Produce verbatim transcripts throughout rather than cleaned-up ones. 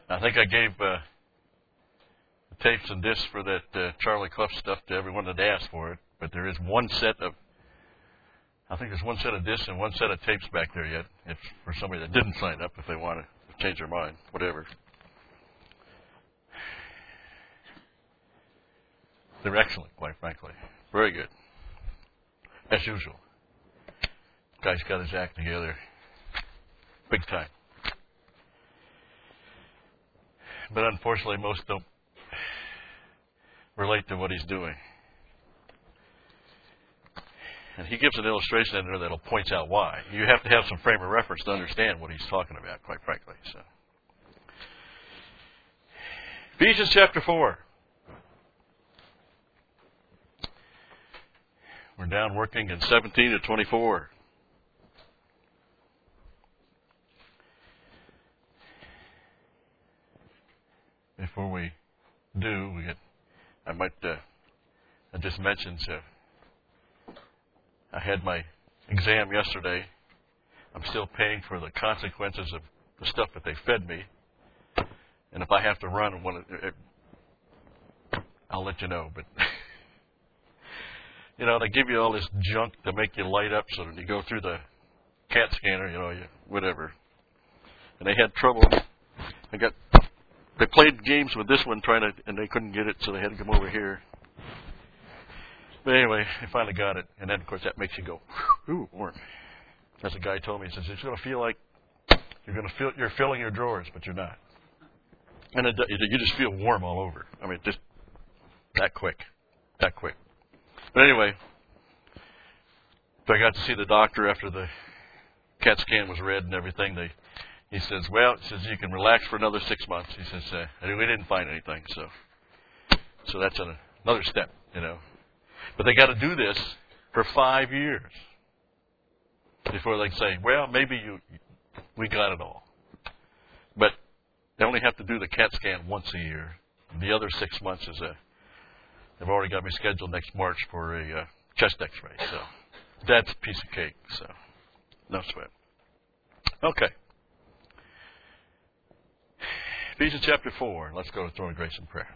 I think I gave uh, the tapes and discs for that uh, Charlie Clough stuff to everyone that asked for it. But there is one set of, I think there's one set of discs and one set of tapes back there yet. If for somebody that didn't sign up, if they want to change their mind, whatever. They're excellent, quite frankly. Very good. As usual. Guy's got his act together. Big time. But unfortunately, most don't relate to what he's doing. And he gives an illustration in there that'll point out why. You have to have some frame of reference to understand what he's talking about, quite frankly. So, Ephesians chapter four. We're down working in seventeen to twenty-four. Before we do, we get, I might, uh, I just mentioned, so I had my exam yesterday. I'm still paying for the consequences of the stuff that they fed me. And if I have to run, one, I'll let you know. But, you know, they give you all this junk to make you light up so that you go through the CAT scanner, you know, you, whatever. And they had trouble. I got, they played games with this one trying to, and they couldn't get it, so they had to come over here. But anyway, I finally got it, and then, of course, that makes you go, ooh, warm. As a guy told me, he says, it's going to feel like you're going to feel you're filling your drawers, but you're not. And it, you just feel warm all over. I mean, just that quick, that quick. But anyway, so I got to see the doctor after the CAT scan was read and everything. They, he says, well, he says, you can relax for another six months. He says, uh, we didn't find anything, so so that's an, another step, you know. But they got to do this for five years before they say, well, maybe you, we got it all. But they only have to do the CAT scan once a year. The other six months is a, they've already got me scheduled next March for a uh, chest x-ray. So that's a piece of cake. So no sweat. Okay. Ephesians chapter four. Let's go to throne of grace and prayer.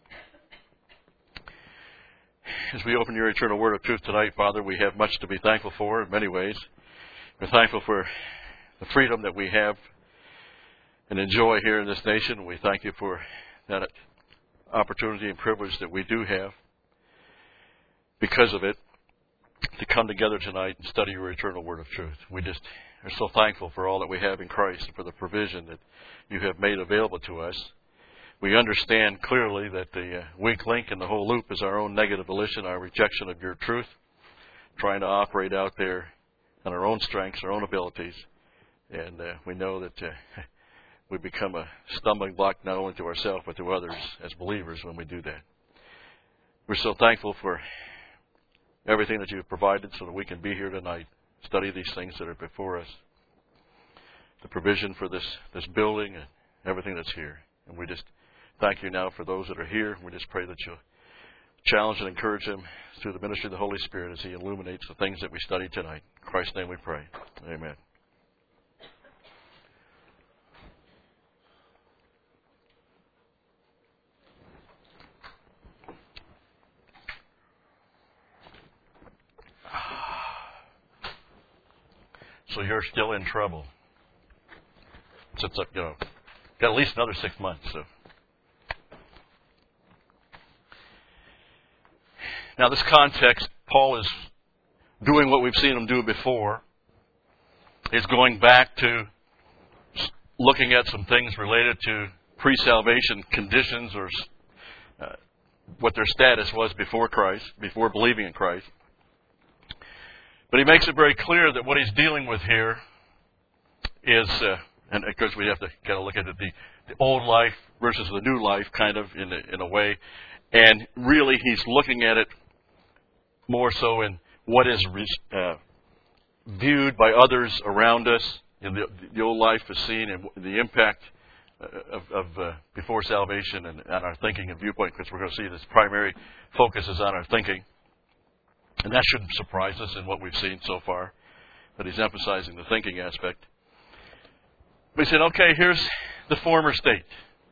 As we open your eternal word of truth tonight, Father, we have much to be thankful for in many ways. We're thankful for the freedom that we have and enjoy here in this nation. We thank you for that opportunity and privilege that we do have because of it to come together tonight and study your eternal word of truth. We just are so thankful for all that we have in Christ and for the provision that you have made available to us. We understand clearly that the uh, weak link in the whole loop is our own negative volition, our rejection of your truth, trying to operate out there on our own strengths, our own abilities. And uh, we know that uh, we become a stumbling block not only to ourselves but to others as believers when we do that. We're so thankful for everything that you've provided so that we can be here tonight, study these things that are before us, the provision for this, this building and everything that's here. And we just thank you now for those that are here. We just pray that you'll challenge and encourage them through the ministry of the Holy Spirit as he illuminates the things that we study tonight. In Christ's name we pray. Amen. So you're still in trouble. Since, you know, got at least another six months. So. Now, this context, Paul is doing what we've seen him do before. He's going back to looking at some things related to pre-salvation conditions or uh, what their status was before Christ, before believing in Christ. But he makes it very clear that what he's dealing with here is, uh, and of course we have to kind of look at it, the, the old life versus the new life kind of in a, in a way. And really he's looking at it more so in what is uh, viewed by others around us. In the, the old life is seen and the impact of, of uh, before salvation and on our thinking and viewpoint, because we're going to see this primary focus is on our thinking. And that shouldn't surprise us in what we've seen so far, that he's emphasizing the thinking aspect. But he said, okay, here's the former state.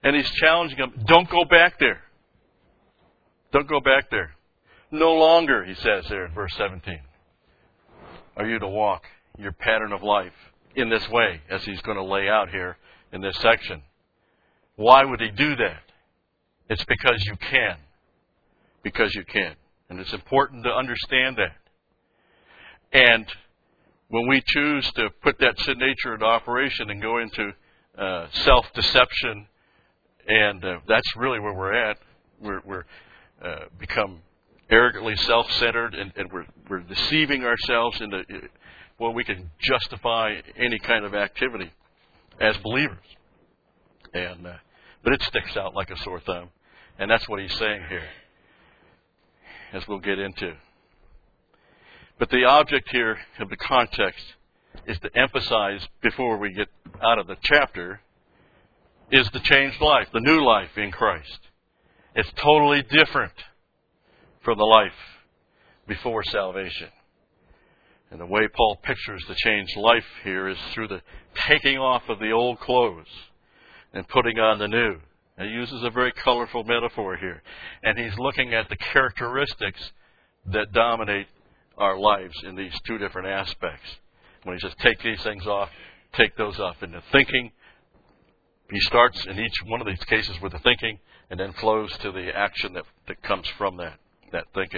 And he's challenging them, don't go back there. Don't go back there. No longer, he says there in verse seventeen, are you to walk your pattern of life in this way, as he's going to lay out here in this section. Why would he do that? It's because you can. Because you can. And it's important to understand that. And when we choose to put that sin nature into operation and go into uh, self-deception, and uh, that's really where we're at, we're, we're uh, become arrogantly self-centered, and, and we're, we're deceiving ourselves into, well, we can justify any kind of activity as believers. And uh, but it sticks out like a sore thumb. And that's what he's saying here, as we'll get into. But the object here of the context is to emphasize, before we get out of the chapter, is the changed life, the new life in Christ. It's totally different from the life before salvation. And the way Paul pictures the changed life here is through the taking off of the old clothes and putting on the new. He uses a very colorful metaphor here. And he's looking at the characteristics that dominate our lives in these two different aspects. When he says, take these things off, take those off. In the thinking, he starts in each one of these cases with the thinking and then flows to the action that, that comes from that, that thinking.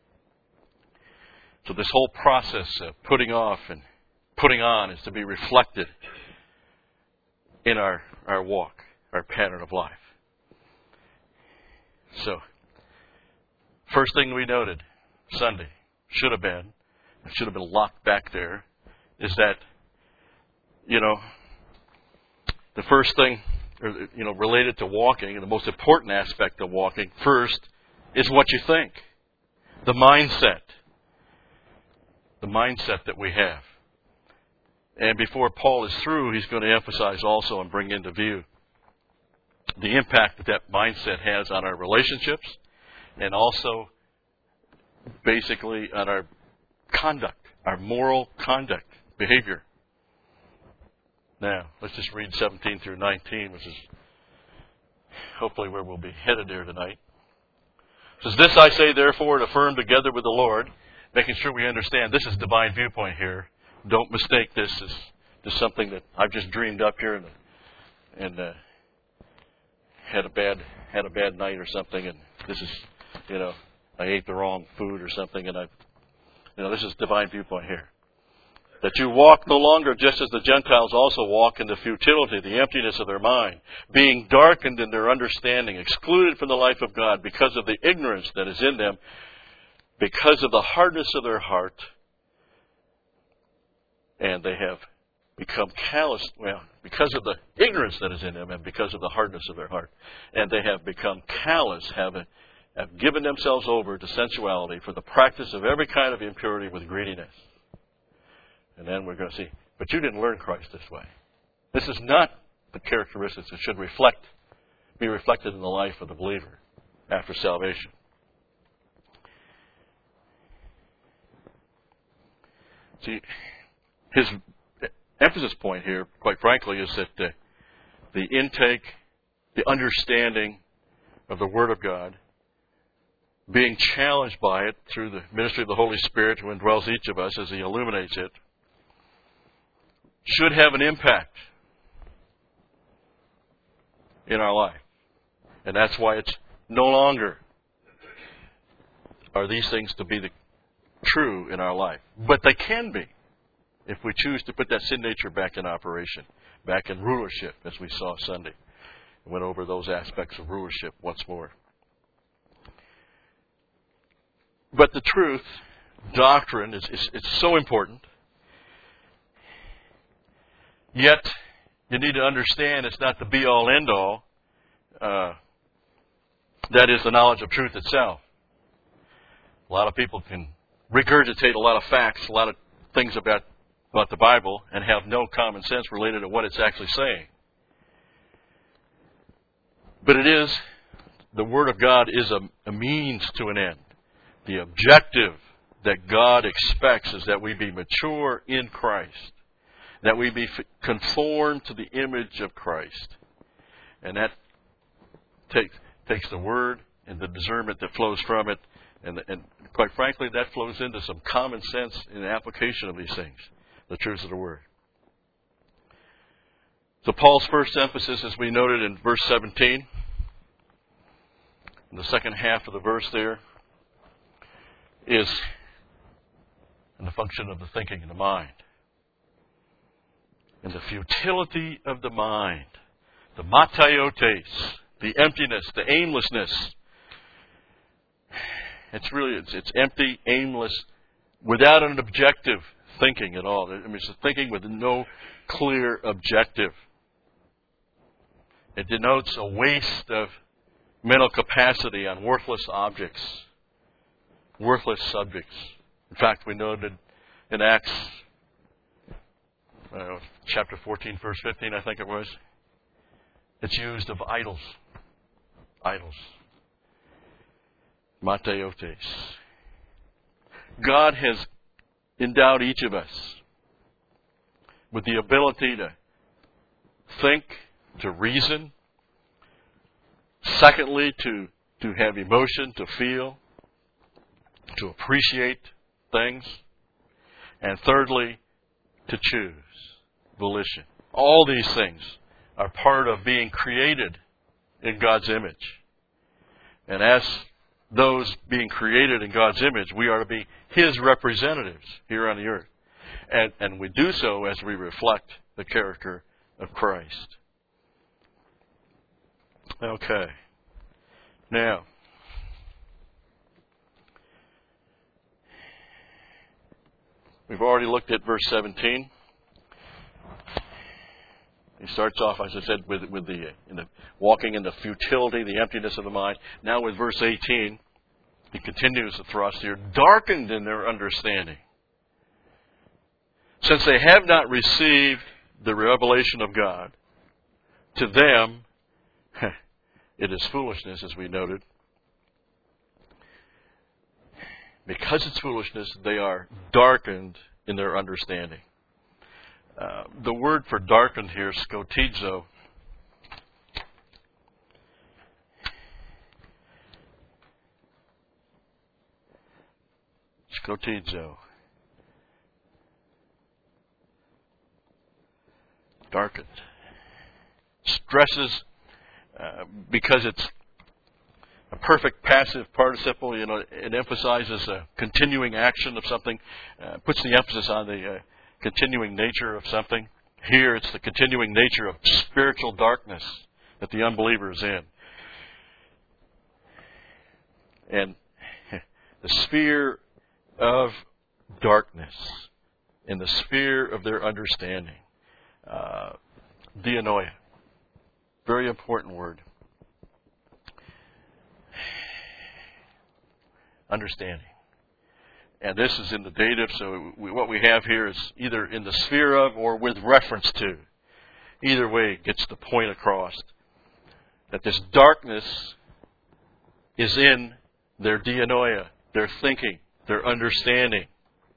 So this whole process of putting off and putting on is to be reflected in our, our walk, our pattern of life. So, first thing we noted Sunday, should have been, it should have been locked back there, is that, you know, the first thing, or, you know, related to walking, and the most important aspect of walking, first, is what you think. The mindset. The mindset that we have. And before Paul is through, he's going to emphasize also and bring into view the impact that that mindset has on our relationships and also basically on our conduct, our moral conduct, behavior. Now, let's just read seventeen through nineteen, which is hopefully where we'll be headed there tonight. It says, this I say, therefore, and affirm together with the Lord, making sure we understand this is divine viewpoint here. Don't mistake this as just something that I've just dreamed up here and, and uh, had a bad had a bad night or something, and this is, you know, I ate the wrong food or something, and I, you know, this is divine viewpoint here. That you walk no longer just as the Gentiles also walk in the futility, the emptiness of their mind, being darkened in their understanding, excluded from the life of God because of the ignorance that is in them, because of the hardness of their heart, and they have become callous, well, because of the ignorance that is in them and because of the hardness of their heart. And they have become callous, have, have given themselves over to sensuality for the practice of every kind of impurity with greediness. And then we're going to see, but you didn't learn Christ this way. This is not the characteristics that should reflect, be reflected in the life of the believer after salvation. See, his emphasis point here, quite frankly, is that the, the intake, the understanding of the Word of God, being challenged by it through the ministry of the Holy Spirit who indwells each of us as He illuminates it, should have an impact in our life. And that's why it's no longer are these things to be the true in our life. But they can be if we choose to put that sin nature back in operation, back in rulership, as we saw Sunday. We went over those aspects of rulership once more. But the truth, doctrine, is, is it's so important. Yet, you need to understand it's not the be-all, end-all. Uh, that is the knowledge of truth itself. A lot of people can regurgitate a lot of facts, a lot of things about, about the Bible, and have no common sense related to what it's actually saying. But it is, the Word of God is a, a means to an end. The objective that God expects is that we be mature in Christ, that we be conformed to the image of Christ. And that takes takes the Word and the discernment that flows from it, and, and quite frankly, that flows into some common sense in the application of these things, the truths of the Word. So Paul's first emphasis, as we noted in verse seventeen, in the second half of the verse there, is in the function of the thinking in the mind. And the futility of the mind, the mataiotes, the emptiness, the aimlessness. It's really, it's, it's empty, aimless, without an objective thinking at all. I mean, it's a thinking with no clear objective. It denotes a waste of mental capacity on worthless objects, worthless subjects. In fact, we noted in Acts uh, chapter fourteen, verse fifteen, I think it was, it's used of idols. Idols. Mateotes. God has endowed each of us with the ability to think, to reason. Secondly, to, to have emotion, to feel, to appreciate things. And thirdly, to choose, volition. All these things are part of being created in God's image. And as those being created in God's image, we are to be His representatives here on the earth. And, and we do so as we reflect the character of Christ. Okay. Now, we've already looked at verse seventeen. He starts off, as I said, with, with the, in the walking in the futility, the emptiness of the mind. Now with verse eighteen, he continues the thrust here. Darkened in their understanding. Since they have not received the revelation of God, to them, it is foolishness, as we noted. Because it's foolishness, they are darkened in their understanding. Uh, the word for darkened here, scotizo, scotizo, darkened, stresses uh, because it's a perfect passive participle. You know, it emphasizes a continuing action of something, uh, puts the emphasis on the uh, continuing nature of something. Here it's the continuing nature of spiritual darkness that the unbeliever is in. And the sphere of darkness in the sphere of their understanding. Uh, dianoia. Very important word. Understanding. And this is in the dative, so we, what we have here is either in the sphere of or with reference to. Either way, it gets the point across that this darkness is in their dianoia, their thinking, their understanding.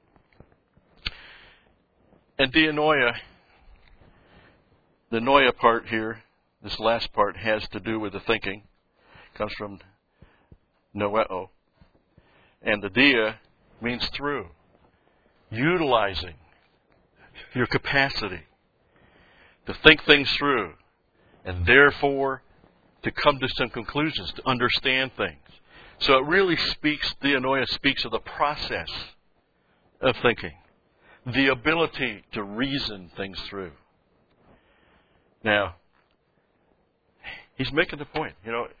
And dianoia, the noia part here, this last part has to do with the thinking. It comes from noeo. And the dia means through. Utilizing your capacity to think things through and therefore to come to some conclusions, to understand things. So it really speaks, dianoia speaks of the process of thinking, the ability to reason things through. Now, he's making the point, you know,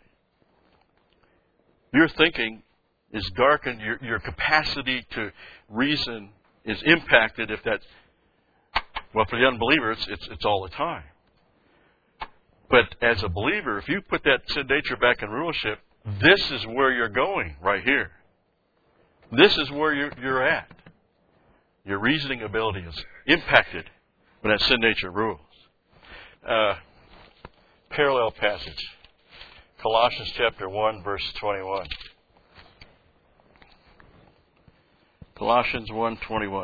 your thinking is darkened, your, your capacity to reason is impacted if that, well, for the unbeliever, it's, it's, it's all the time. But as a believer, if you put that sin nature back in rulership, this is where you're going right here. This is where you're, you're at. Your reasoning ability is impacted when that sin nature rules. Uh, parallel passage. Colossians chapter one, verse twenty-one. Colossians one twenty-one.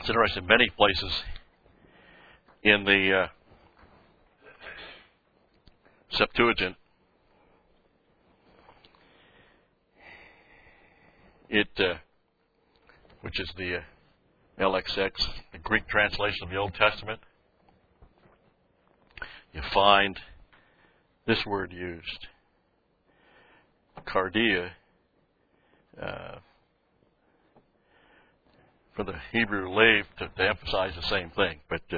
It's interesting, many places in the uh, Septuagint, it, uh, which is the uh, L X X, the Greek translation of the Old Testament, you find this word used, cardia, uh, for the Hebrew lave to, to emphasize the same thing, but uh,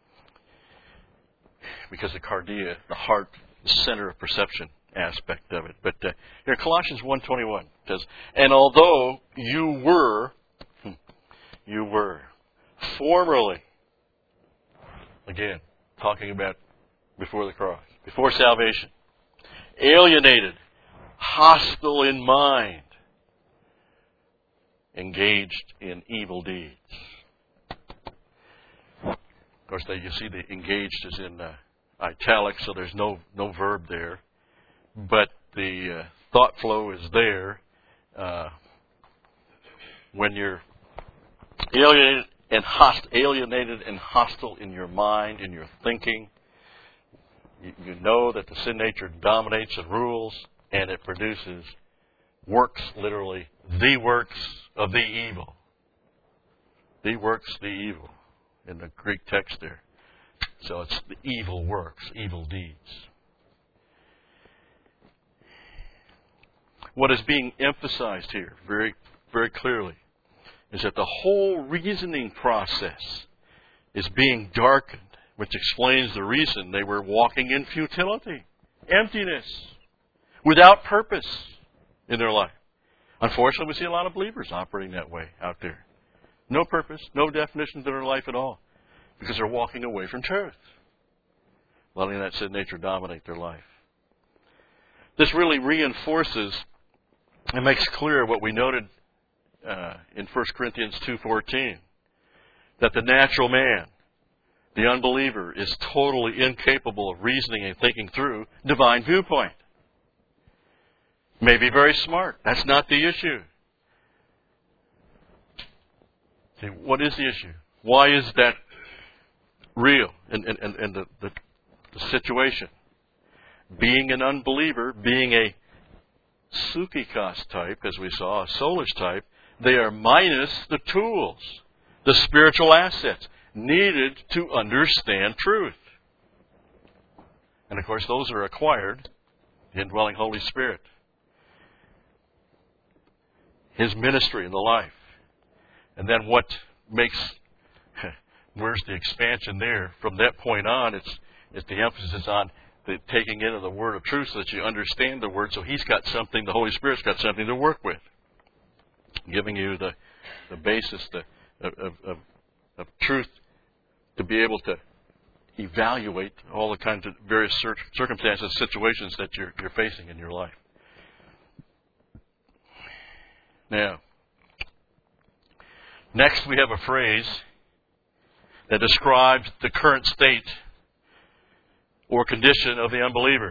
because the cardia, the heart, the center of perception aspect of it. But uh, here, Colossians one twenty-one says, and although you were, you were formerly, again, talking about before the cross, before salvation, alienated, hostile in mind, engaged in evil deeds. Of course, they, you see the engaged is in uh, italics, so there's no no verb there. But the uh, thought flow is there. Uh, when you're alienated and, host, alienated and hostile in your mind, in your thinking, you, you know that the sin nature dominates and rules, and it produces works, literally, the works of the evil. The works, the evil, in the Greek text there. So it's the evil works, evil deeds. What is being emphasized here very, very clearly is that the whole reasoning process is being darkened, which explains the reason they were walking in futility, emptiness, without purpose in their life. Unfortunately, we see a lot of believers operating that way out there. No purpose, no definition to their life at all, because they're walking away from truth, letting that sin nature dominate their life. This really reinforces and makes clear what we noted uh, in First Corinthians two fourteen, that the natural man, the unbeliever, is totally incapable of reasoning and thinking through divine viewpoint. May be very smart. That's not the issue. See, what is the issue? Why is that real in, in, in, in the, the, the situation? Being an unbeliever, being a Sukikos type, as we saw, a soulish type, they are minus the tools, the spiritual assets needed to understand truth. And of course, those are acquired in the indwelling Holy Spirit, His ministry in the life. And then what makes, where's the expansion there? From that point on, it's, it's the emphasis on the taking into the word of truth so that you understand the word. So He's got something, the Holy Spirit's got something to work with, giving you the, the basis the, of, of, of truth to be able to evaluate all the kinds of various circumstances, situations that you're, you're facing in your life. Now, next we have a phrase that describes the current state or condition of the unbeliever.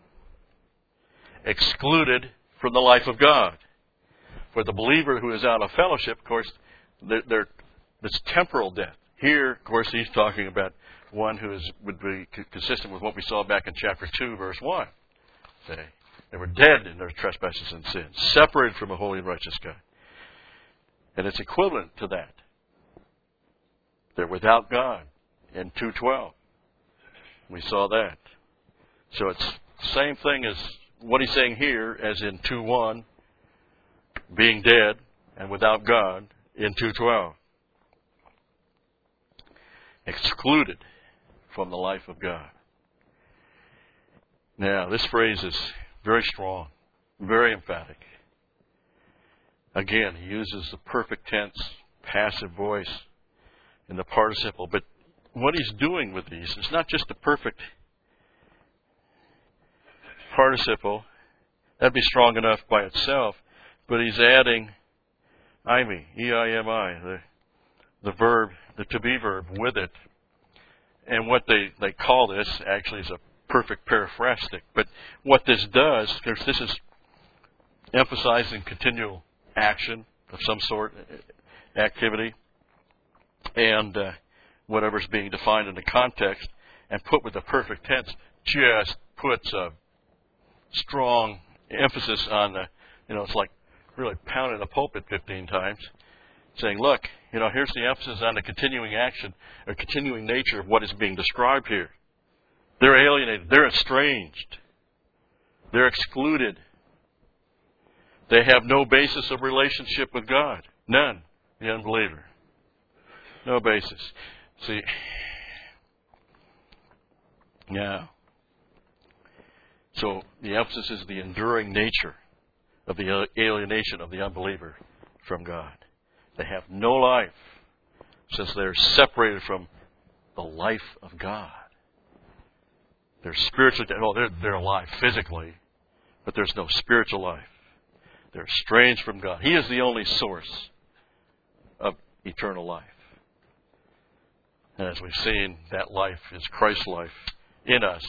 Excluded from the life of God. For the believer who is out of fellowship, of course, they're, they're, it's temporal death. Here, of course, he's talking about one who is, would be consistent with what we saw back in chapter two, verse one. Say, they were dead in their trespasses and sins, separated from a holy and righteous God. And it's equivalent to that. They're without God in two twelve. We saw that. So it's the same thing as what he's saying here as in two one, being dead and without God in two twelve. Excluded from the life of God. Now, this phrase is very strong, very emphatic. Again, he uses the perfect tense, passive voice, in the participle. But what he's doing with these, it's not just the perfect participle. That'd be strong enough by itself. But he's adding imi, E I M I, the, the verb, the to be verb with it. And what they, they call this actually is a perfect periphrastic. But what this does, because this is emphasizing continual action of some sort, activity. and uh, whatever's being defined in the context and put with the perfect tense just puts a strong emphasis on the, you know, it's like really pounding the pulpit fifteen times, saying, look, you know, here's the emphasis on the continuing action or continuing nature of what is being described here. They're alienated. They're estranged. They're excluded. They have no basis of relationship with God. None. The unbeliever. No basis. See, yeah. So the emphasis is the enduring nature of the alienation of the unbeliever from God. They have no life since they're separated from the life of God. They're spiritually, well, they're, they're alive physically, but there's no spiritual life. They're estranged from God. He is the only source of eternal life. And as we've seen, that life is Christ's life in us,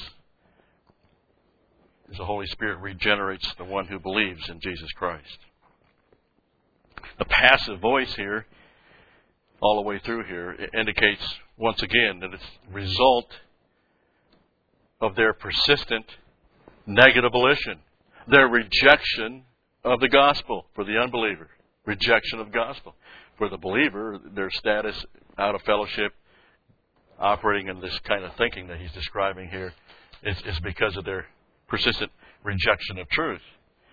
as the Holy Spirit regenerates the one who believes in Jesus Christ. The passive voice here, all the way through here, it indicates once again that it's the result of their persistent negative volition, their rejection of the gospel for the unbeliever, rejection of gospel. For the believer, their status out of fellowship, operating in this kind of thinking that he's describing here, is, is because of their persistent rejection of truth.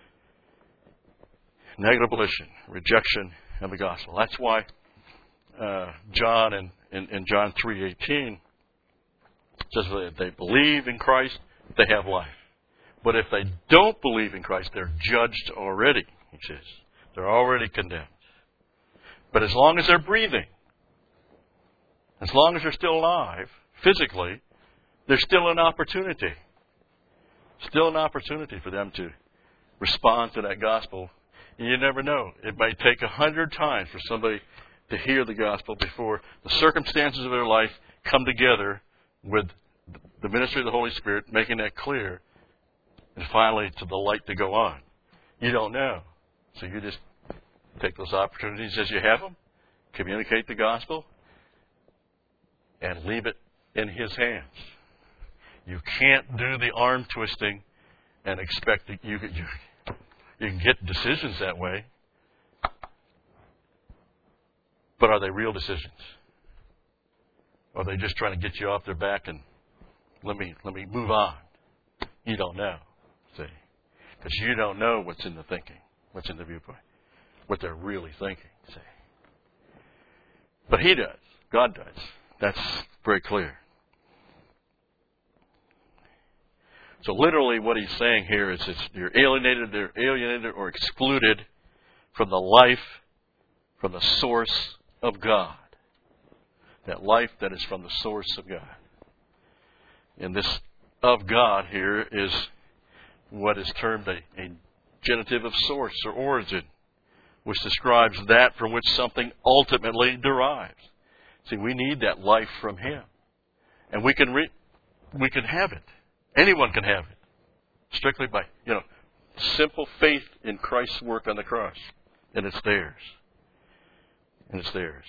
Negative volition, rejection of the gospel. That's why uh, John in, in, in John three eighteen says that if they believe in Christ, they have life. But if they don't believe in Christ, they're judged already, he says. They're already condemned. But as long as they're breathing, as long as they're still alive, physically, there's still an opportunity. Still an opportunity for them to respond to that gospel. And you never know. It may take a hundred times for somebody to hear the gospel before the circumstances of their life come together with the ministry of the Holy Spirit, making that clear, and finally to the light to go on. You don't know. So you just take those opportunities as you have them, communicate the gospel, and leave it in His hands. You can't do the arm twisting and expect that you, you, you can get decisions that way. But are they real decisions? Or are they just trying to get you off their back and let me let me move on? You don't know, see. Because you don't know what's in the thinking, what's in the viewpoint, what they're really thinking, see. But He does. God does. That's very clear. So literally what He's saying here is it's, you're alienated, they're alienated or excluded from the life, from the source of God. That life that is from the source of God. And this of God here is what is termed a, a genitive of source or origin, which describes that from which something ultimately derives. See, we need that life from Him. And we can re- we can have it. Anyone can have it. Strictly by, you know, simple faith in Christ's work on the cross. And it's theirs. And it's theirs.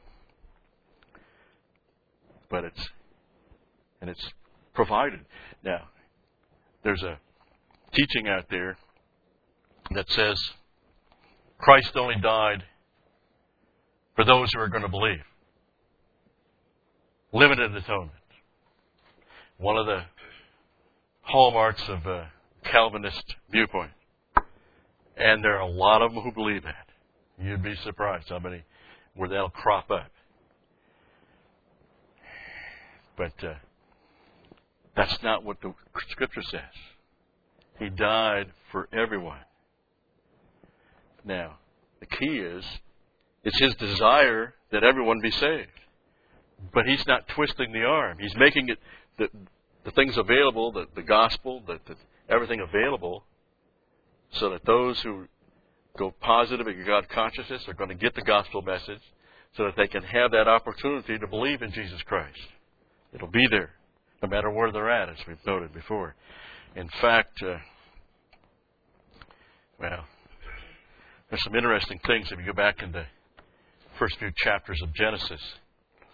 But it's, and it's provided. Now, there's a teaching out there that says Christ only died for those who are going to believe. Limited atonement. One of the hallmarks of a Calvinist viewpoint. And there are a lot of them who believe that. You'd be surprised how many where that'll crop up. But uh, that's not what the Scripture says. He died for everyone. Now, the key is, it's His desire that everyone be saved. But He's not twisting the arm. He's making it the, the things available, the, the gospel, the, the, everything available, so that those who go positive in God consciousness are going to get the gospel message, so that they can have that opportunity to believe in Jesus Christ. It'll be there, no matter where they're at, as we've noted before. In fact, uh, well, there's some interesting things if you go back in the first few chapters of Genesis.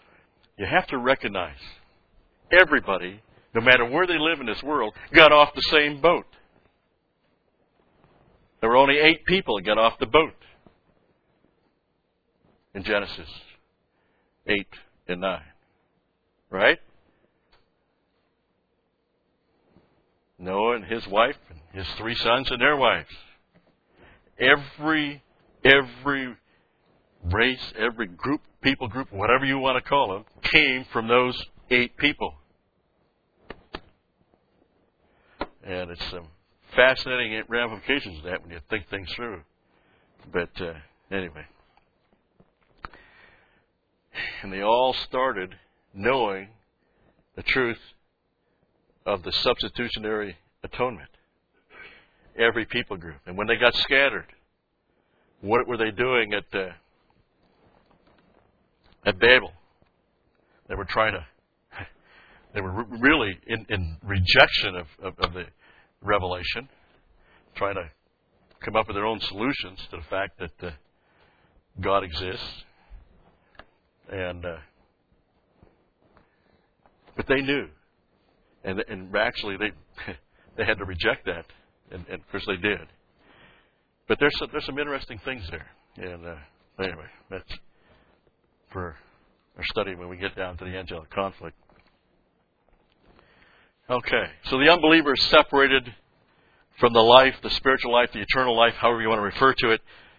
you have to recognize everybody, no matter where they live in this world, got off the same boat. There were only eight people that got off the boat in Genesis eight and nine. Right? Noah and his wife and his three sons and their wives. Every, every race, every group, people group, whatever you want to call them, came from those eight people. And it's some fascinating ramifications of that when you think things through. But uh, anyway. And they all started knowing the truth of the substitutionary atonement. Every people group. And when they got scattered, what were they doing at uh, at Babel? They were trying to, they were re- really in, in rejection of, of, of the revelation, trying to come up with their own solutions to the fact that uh, God exists. And uh, but they knew, and and actually they they had to reject that, and, and of course they did. But there's some, there's some interesting things there, and uh, anyway, that's for our study when we get down to the angelic conflict. Okay, so the unbeliever is separated from the life, the spiritual life, the eternal life, however you want to refer to it.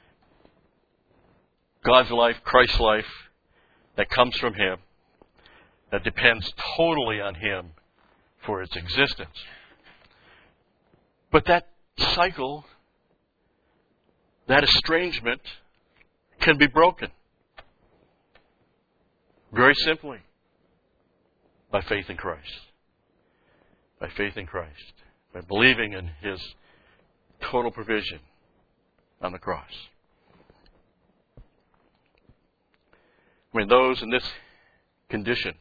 God's life, Christ's life, that comes from Him, that depends totally on Him for its existence. But that cycle, that estrangement, can be broken. Very simply, by faith in Christ. By faith in Christ. By believing in His total provision on the cross. I mean, those in this condition,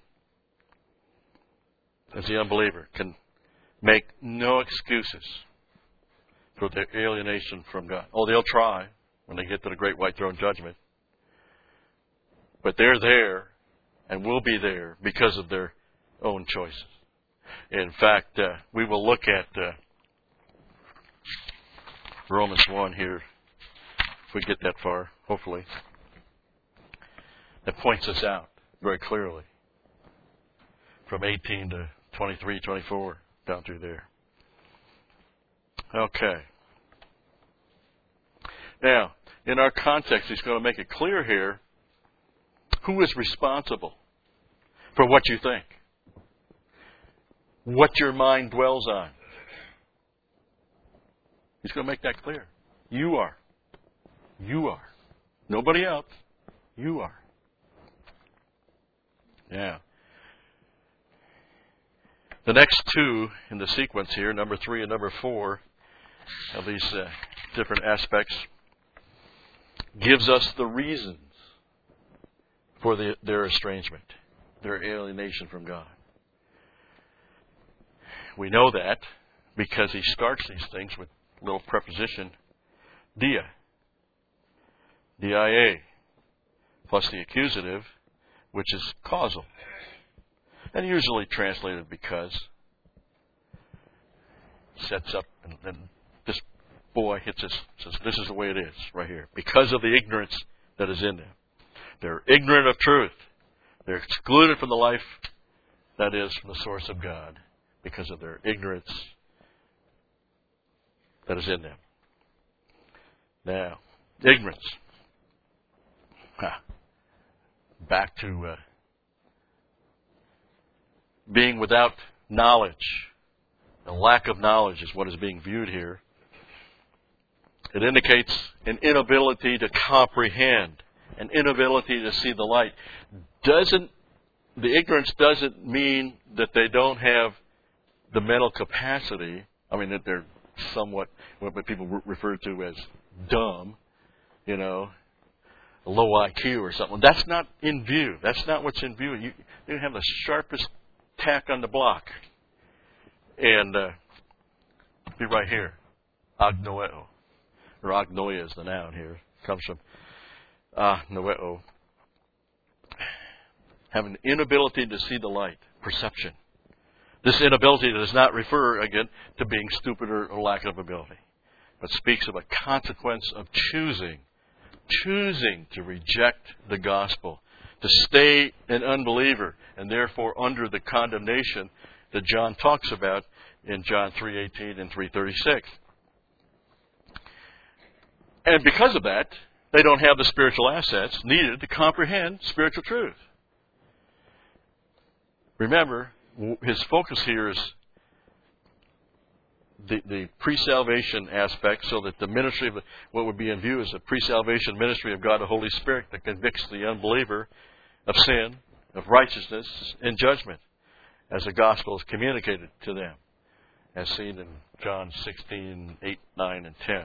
as the unbeliever, can make no excuses for their alienation from God. Oh, they'll try when they get to the great white throne judgment. But they're there and will be there because of their own choices. In fact, uh, we will look at uh, Romans one here, if we get that far, hopefully. That points us out very clearly from eighteen to twenty-three, twenty-four, down through there. Okay. Now, in our context, he's going to make it clear here who is responsible for what you think, what your mind dwells on. He's going to make that clear. You are. You are. Nobody else. You are. Yeah. The next two in the sequence here, number three and number four, of these uh, different aspects, gives us the reasons for the, their estrangement, their alienation from God. We know that because he starts these things with a little preposition, dia, D I A, plus the accusative, which is causal. And usually translated because. Sets up, and then this boy hits us, says, this is the way it is, right here. Because of the ignorance that is in them. They're ignorant of truth. They're excluded from the life that is from the source of God because of their ignorance that is in them. Now, ignorance. Huh. Back to uh, being without knowledge. A lack of knowledge is what is being viewed here. It indicates an inability to comprehend, an inability to see the light. Doesn't the ignorance doesn't mean that they don't have the mental capacity. I mean, that they're somewhat what people refer to as dumb, you know, low I Q or something. That's not in view. That's not what's in view. You, you have the sharpest tack on the block. And uh, be right here, agnoeo, or agnoia is the noun here. It comes from agnoeo. have an inability to see the light, perception. This inability does not refer, again, to being stupid or, or lack of ability, but speaks of a consequence of choosing, choosing to reject the gospel, to stay an unbeliever, and therefore under the condemnation that John talks about in John three eighteen and three thirty-six. And because of that, they don't have the spiritual assets needed to comprehend spiritual truth. Remember, his focus here is the, the pre-salvation aspect, so that the ministry of what would be in view is the pre-salvation ministry of God the Holy Spirit that convicts the unbeliever of sin, of righteousness, and judgment as the gospel is communicated to them, as seen in John sixteen, eight, nine, and ten.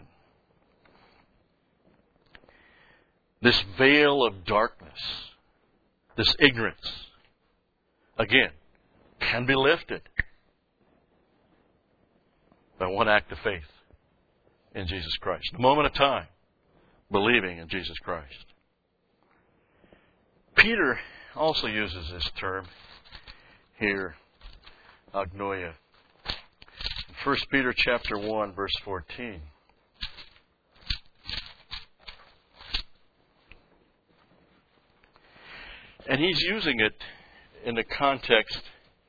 This veil of darkness, this ignorance, again, can be lifted by one act of faith in Jesus Christ. A moment of time, believing in Jesus Christ. Peter also uses this term here, agnoia. In First Peter chapter one, verse fourteen. And he's using it in the context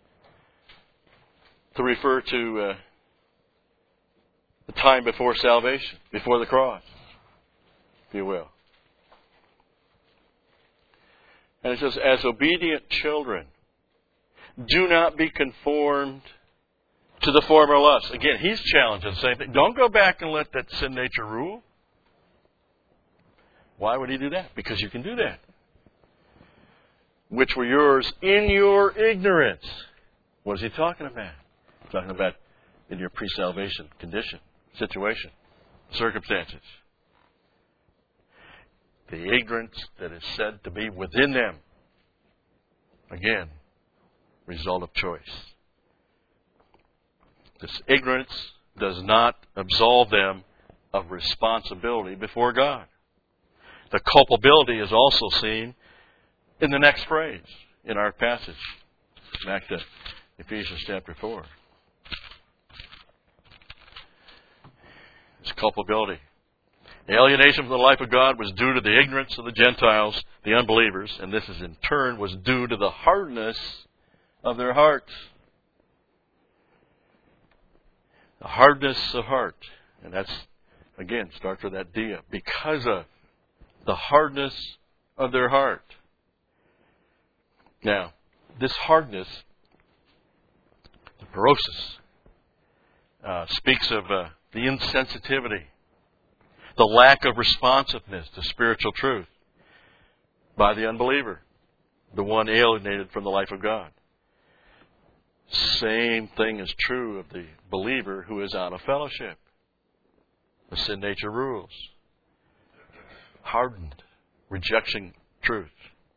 to refer to uh, the time before salvation, before the cross, if you will. And it says, as obedient children, do not be conformed to the former lusts. Again, he's challenging, saying, don't go back and let that sin nature rule. Why would he do that? Because you can do that. Which were yours in your ignorance. What is he talking about? He's talking about in your pre-salvation condition, situation, circumstances. The ignorance that is said to be within them. Again, result of choice. This ignorance does not absolve them of responsibility before God. The culpability is also seen in the next phrase in our passage. Back to Ephesians chapter four. It's culpability. The alienation from the life of God was due to the ignorance of the Gentiles, the unbelievers, and this is in turn was due to the hardness of their hearts. The hardness of heart. And that's, again, starts with that dia. Because of the hardness of their heart. Now, this hardness, the parosis, uh, speaks of uh, the insensitivity, the lack of responsiveness to spiritual truth by the unbeliever, the one alienated from the life of God. Same thing is true of the believer who is out of fellowship. The sin nature rules. Hardened, rejecting truth.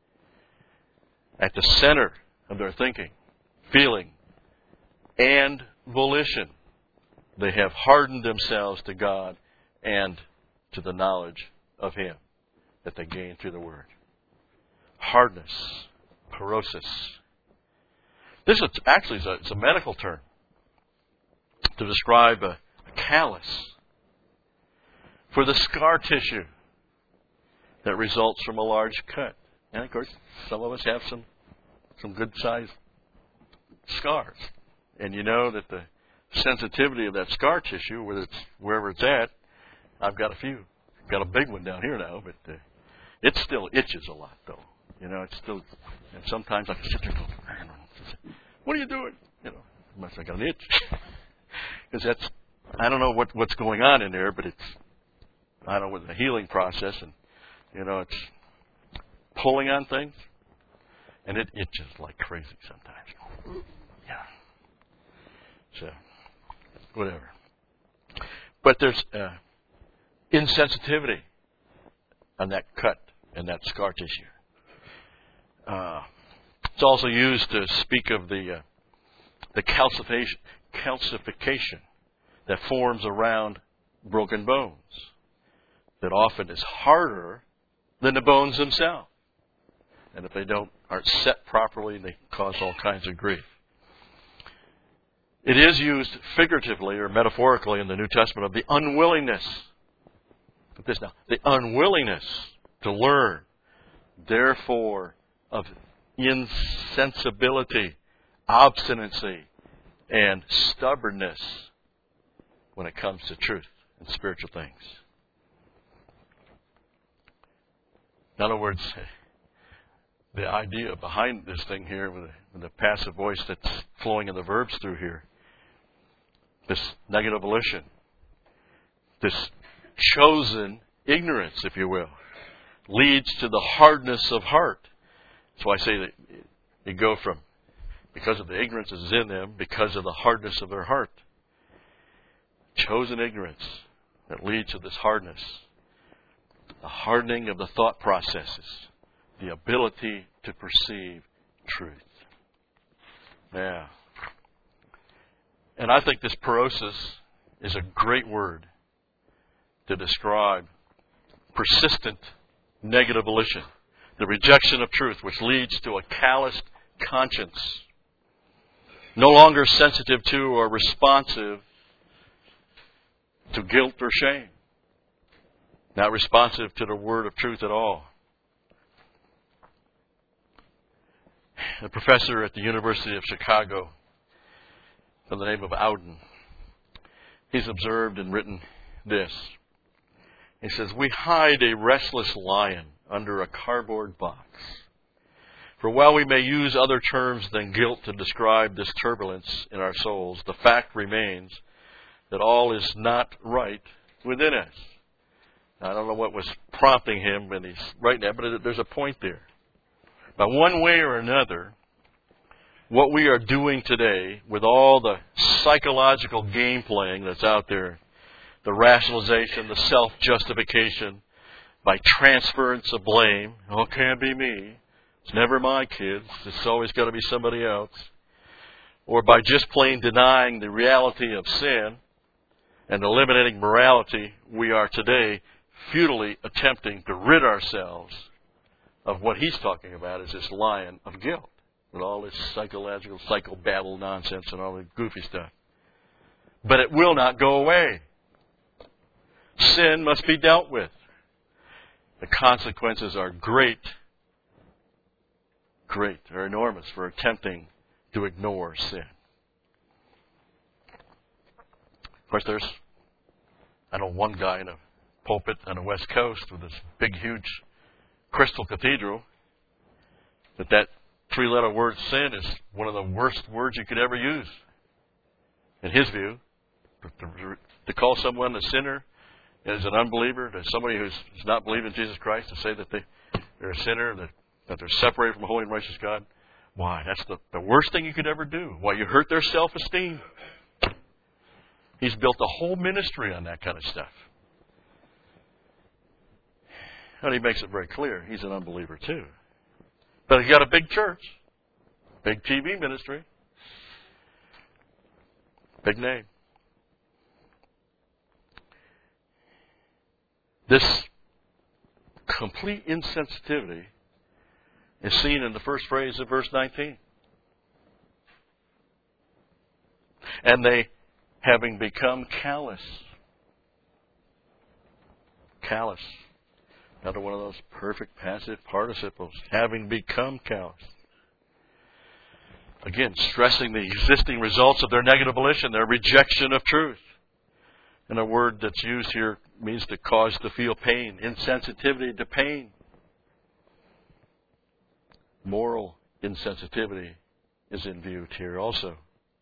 At the center of their thinking, feeling, and volition, they have hardened themselves to God and to the knowledge of Him that they gain through the Word. Hardness, parosis. This is actually it's a, it's a medical term to describe a, a callus for the scar tissue that results from a large cut. And of course, some of us have some some good-sized scars. And you know that the sensitivity of that scar tissue, whether it's wherever it's at, I've got a few. I've got a big one down here now, but uh, it still itches a lot, though. You know, it's still, and sometimes I can sit there and go, what are you doing? You know, unless I got an itch. Because that's, I don't know what, what's going on in there, but it's, I don't know, with the healing process, and, you know, it's pulling on things, and it itches like crazy sometimes. Yeah. So, whatever. But there's uh, insensitivity on that cut and that scar tissue. Uh, it's also used to speak of the uh, the calcification, calcification that forms around broken bones, that often is harder than the bones themselves. And if they don't aren't set properly, and they cause all kinds of grief. It is used figuratively or metaphorically in the New Testament of the unwillingness. Put this now. The unwillingness to learn, therefore, of insensibility, obstinacy, and stubbornness when it comes to truth and spiritual things. In other words, the idea behind this thing here with the, with the passive voice that's flowing in the verbs through here, this negative volition, this chosen ignorance, if you will, leads to the hardness of heart. That's why I say that you go from, because of the ignorance that is in them, because of the hardness of their heart. Chosen ignorance that leads to this hardness. The hardening of the thought processes. The ability to perceive truth. Yeah. And I think this parosis is a great word to describe persistent negative volition. The rejection of truth, which leads to a calloused conscience. No longer sensitive to or responsive to guilt or shame. Not responsive to the word of truth at all. A professor at the University of Chicago, by the name of Ouden, he's observed and written this. He says, "We hide a restless lion under a cardboard box. For while we may use other terms than guilt to describe this turbulence in our souls, the fact remains that all is not right within us." Now, I don't know what was prompting him when he's writing that, but there's a point there. By one way or another, what we are doing today with all the psychological game playing that's out there, the rationalization, the self-justification, by transference of blame, oh, it can't be me. It's never my kids. It's always got to be somebody else. Or by just plain denying the reality of sin and eliminating morality, we are today futilely attempting to rid ourselves of what he's talking about as this lion of guilt, with all this psychological, psychobabble nonsense and all the goofy stuff. But it will not go away. Sin must be dealt with. The consequences are great, great, are enormous for attempting to ignore sin. Of course, there's, I know one guy in a pulpit on the West Coast with this big, huge crystal cathedral, that that three-letter word sin is one of the worst words you could ever use. In his view, to, to call someone a sinner as an unbeliever, to somebody who's not believing in Jesus Christ, to say that they, they're a sinner, that, that they're separated from a holy and righteous God, why, that's the, the worst thing you could ever do. Why, you hurt their self-esteem. He's built a whole ministry on that kind of stuff. And he makes it very clear he's an unbeliever too. But he's got a big church, big T V ministry, big name. This complete insensitivity is seen in the first phrase of verse nineteen. And they, having become callous. Callous. Another one of those perfect passive participles. Having become callous. Again, stressing the existing results of their negative volition, their rejection of truth. And a word that's used here means to cause to feel pain, insensitivity to pain. Moral insensitivity is in view here also.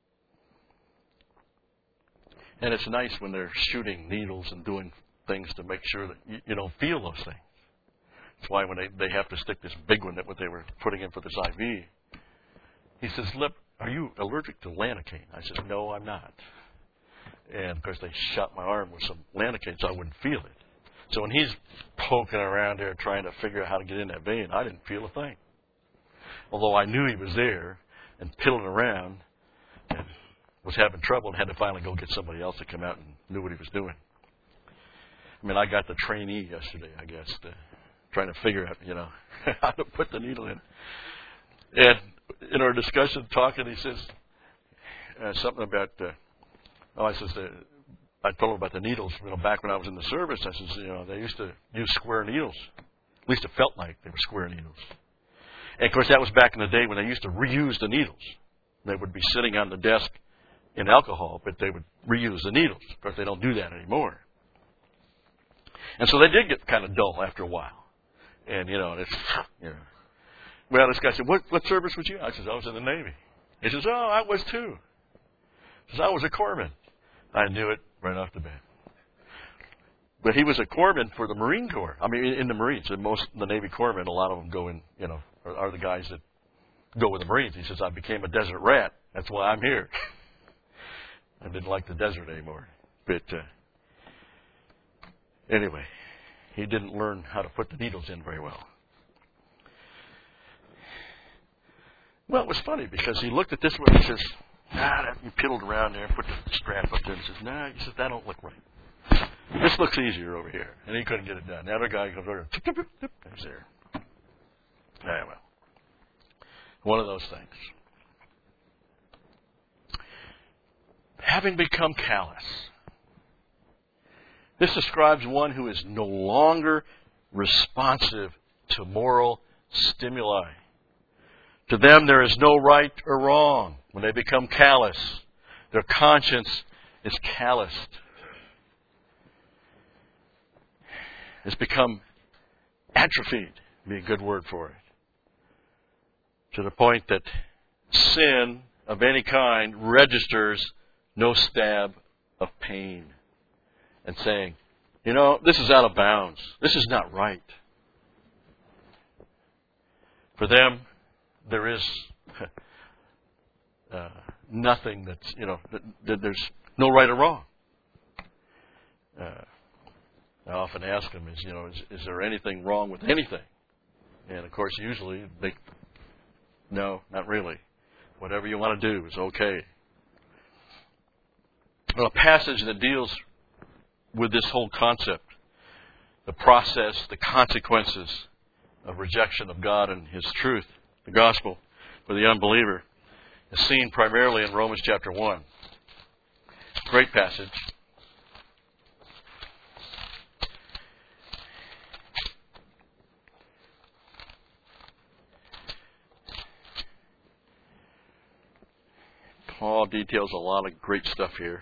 And it's nice when they're shooting needles and doing things to make sure that you, you don't feel those things. That's why when they, they have to stick this big one that what they were putting in for this I V, he says, "Lip, are you allergic to Lanacane?" I said, "No, I'm not." And of course they shot my arm with some Lanacane so I wouldn't feel it. So when he's poking around there trying to figure out how to get in that vein, I didn't feel a thing. Although I knew he was there and piddling around and was having trouble and had to finally go get somebody else to come out and knew what he was doing. I mean, I got the trainee yesterday, I guess, to, trying to figure out, you know, how to put the needle in. And in our discussion, talking, he says uh, something about, uh, oh, I says, uh, I told him about the needles. You know, back when I was in the service, I says, you know, they used to use square needles. At least it felt like they were square needles. And, of course, that was back in the day when they used to reuse the needles. They would be sitting on the desk in alcohol, but they would reuse the needles. Of course, they don't do that anymore. And so they did get kind of dull after a while. And, you know, it's, you know. Well, this guy said, what, what service was you? I said, I was in the Navy. He says, oh, I was too. He says, I was a corpsman. I knew it right off the bat. But he was a corpsman for the Marine Corps. I mean, in the Marines. And most of the Navy corpsmen, a lot of them go in, you know, are, are the guys that go with the Marines. He says, I became a desert rat. That's why I'm here. I didn't like the desert anymore. But uh, anyway, he didn't learn how to put the needles in very well. Well, it was funny because he looked at this one and he says, nah, he piddled around there, put the strap up there and says, nah, he says, that don't look right. This looks easier over here. And he couldn't get it done. The other guy comes over, tip, tip, tip, tip, there's there. Yeah, well, one of those things. Having become callous. This describes one who is no longer responsive to moral stimuli. To them, there is no right or wrong. When they become callous, their conscience is calloused. It's become atrophied, would be a good word for it. To the point that sin of any kind registers no stab of pain. And saying, you know, this is out of bounds. This is not right. For them, there is uh, nothing that's, you know, that, that there's no right or wrong. Uh, I often ask them, is, you know, is, is there anything wrong with anything? And, of course, usually they, no, not really. Whatever you want to do is okay. Well, a passage that deals with this whole concept, the process, the consequences of rejection of God and His truth, the gospel, for the unbeliever, is seen primarily in Romans chapter one. Great passage. Paul details a lot of great stuff here.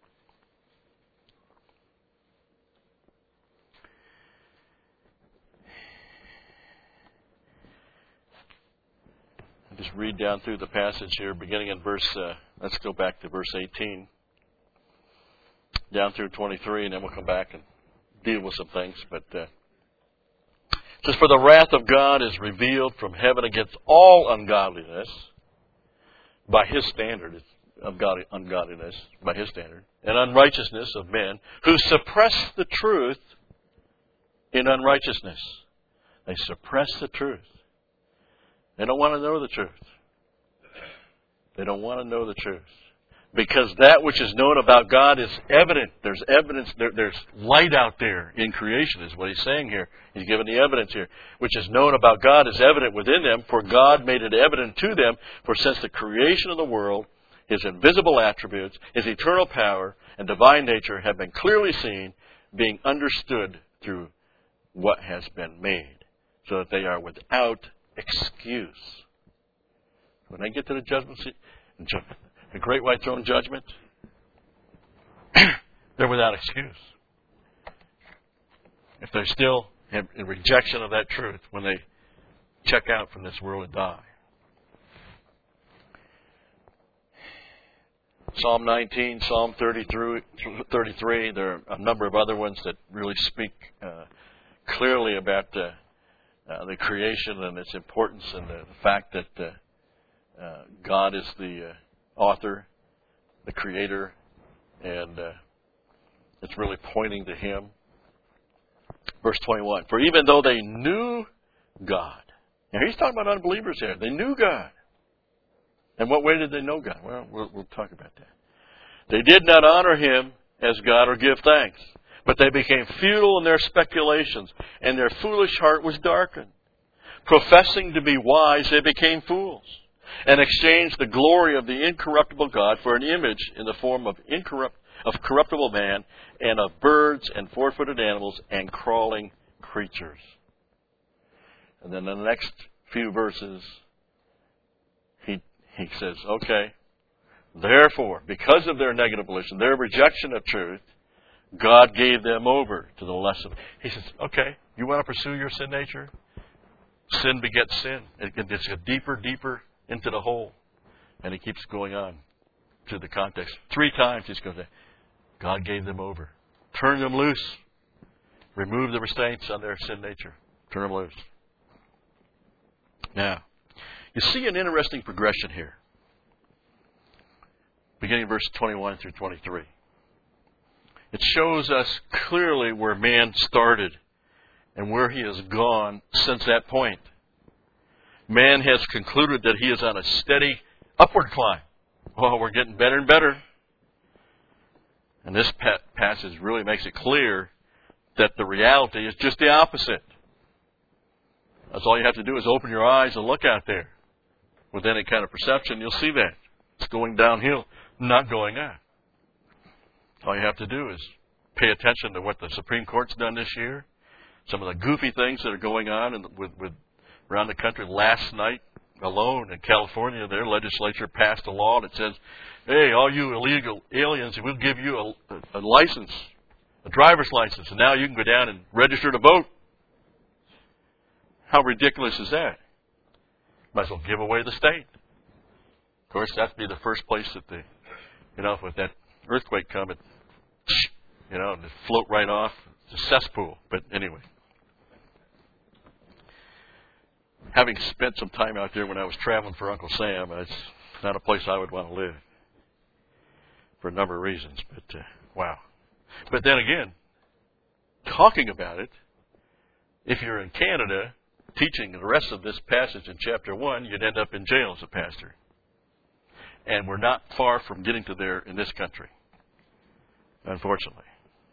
Just read down through the passage here, beginning in verse, uh, let's go back to verse eighteen, down through twenty-three, and then we'll come back and deal with some things. But uh, it says, for the wrath of God is revealed from heaven against all ungodliness, by His standard of God, ungodliness, by His standard, and unrighteousness of men, who suppress the truth in unrighteousness. They suppress the truth. They don't want to know the truth. They don't want to know the truth. Because that which is known about God is evident. There's evidence, there, there's light out there in creation is what he's saying here. He's given the evidence here. Which is known about God is evident within them, for God made it evident to them. For since the creation of the world, His invisible attributes, His eternal power, and divine nature have been clearly seen, being understood through what has been made, so that they are without excuse. When they get to the judgment seat, the great white throne judgment, they're without excuse. If they're still in rejection of that truth when they check out from this world and die. Psalm nineteen, Psalm thirty-three, there are a number of other ones that really speak uh, clearly about uh, uh, the creation and its importance, and the, the fact that uh, uh, God is the uh, author, the creator, and uh, it's really pointing to Him. Verse twenty-one, for even though they knew God, now he's talking about unbelievers here, they knew God. And what way did they know God? Well, well, we'll talk about that. They did not honor Him as God or give thanks, but they became futile in their speculations, and their foolish heart was darkened. Professing to be wise, they became fools, and exchanged the glory of the incorruptible God for an image in the form of incorrupt of corruptible man, and of birds and four-footed animals and crawling creatures. And then in the next few verses, he he says, okay, therefore, because of their negative volition, their rejection of truth, God gave them over to the lust of. He says, okay, you want to pursue your sin nature? Sin begets sin. It gets deeper, deeper into the hole. And he keeps going on to the context. Three times he's going to say, God gave them over. Turn them loose. Remove the restraints on their sin nature. Turn them loose. Now, you see an interesting progression here. Beginning verse twenty-one through twenty-three. It shows us clearly where man started and where he has gone since that point. Man has concluded that he is on a steady upward climb. Oh, we're getting better and better. And this pa- passage really makes it clear that the reality is just the opposite. That's all you have to do is open your eyes and look out there. With any kind of perception, you'll see that. It's going downhill, not going up. All you have to do is pay attention to what the Supreme Court's done this year. Some of the goofy things that are going on in, with, with around the country. Last night alone in California, their legislature passed a law that says, hey, all you illegal aliens, we'll give you a, a, a license, a driver's license, and now you can go down and register to vote. How ridiculous is that? Might as well give away the state. Of course, that'd be the first place that they, you know, with that earthquake coming, you know, and float right off. It's a cesspool. But anyway. Having spent some time out there when I was traveling for Uncle Sam, it's not a place I would want to live. For a number of reasons. But, uh, wow. But then again, talking about it, if you're in Canada teaching the rest of this passage in chapter one, you'd end up in jail as a pastor. And we're not far from getting to there in this country, unfortunately.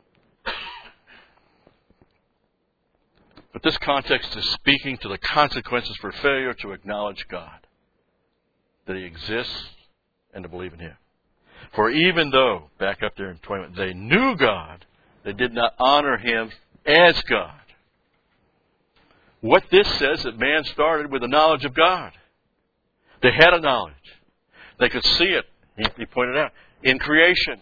But this context is speaking to the consequences for failure to acknowledge God, that He exists, and to believe in Him. For even though, back up there in twenty-one, they knew God, they did not honor Him as God. What this says that man started with the knowledge of God. They had a knowledge. They could see it, he pointed out, in creation.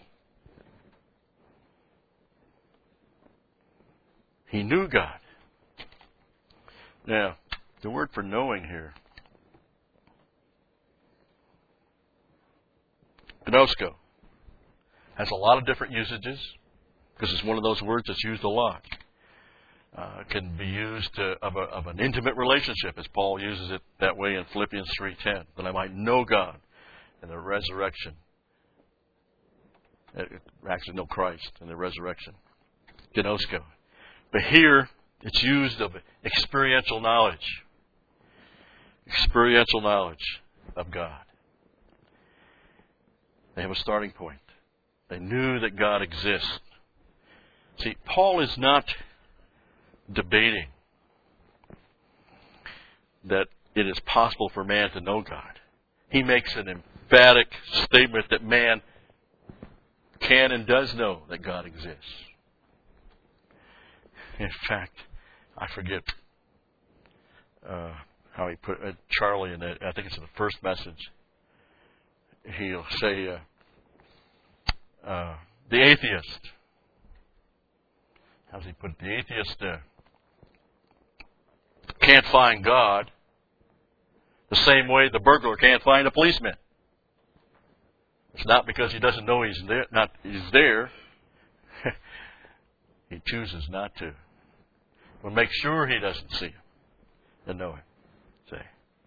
He knew God. Now, the word for knowing here, gnosko, has a lot of different usages because it's one of those words that's used a lot. Uh, can be used to, of, a, of an intimate relationship, as Paul uses it that way in Philippians three ten, that I might know God and the resurrection. Actually, know Christ and the resurrection. Gnosko. But here, it's used of experiential knowledge. Experiential knowledge of God. They have a starting point. They knew that God exists. See, Paul is not debating that it is possible for man to know God. He makes an emphatic statement that man can and does know that God exists. In fact, I forget uh, how he put uh, Charlie in that. I think it's in the first message. He'll say, uh, uh, the atheist. How does he put it? The atheist uh, can't find God the same way the burglar can't find a policeman. It's not because he doesn't know he's there. Not he's there. He chooses not to. We'll make sure he doesn't see him and know him. See.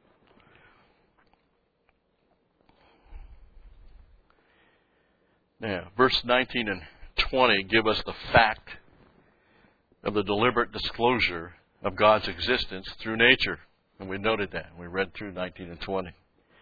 Now, verse nineteen and twenty give us the fact of the deliberate disclosure of God's existence through nature. And we noted that. We read through nineteen and twenty.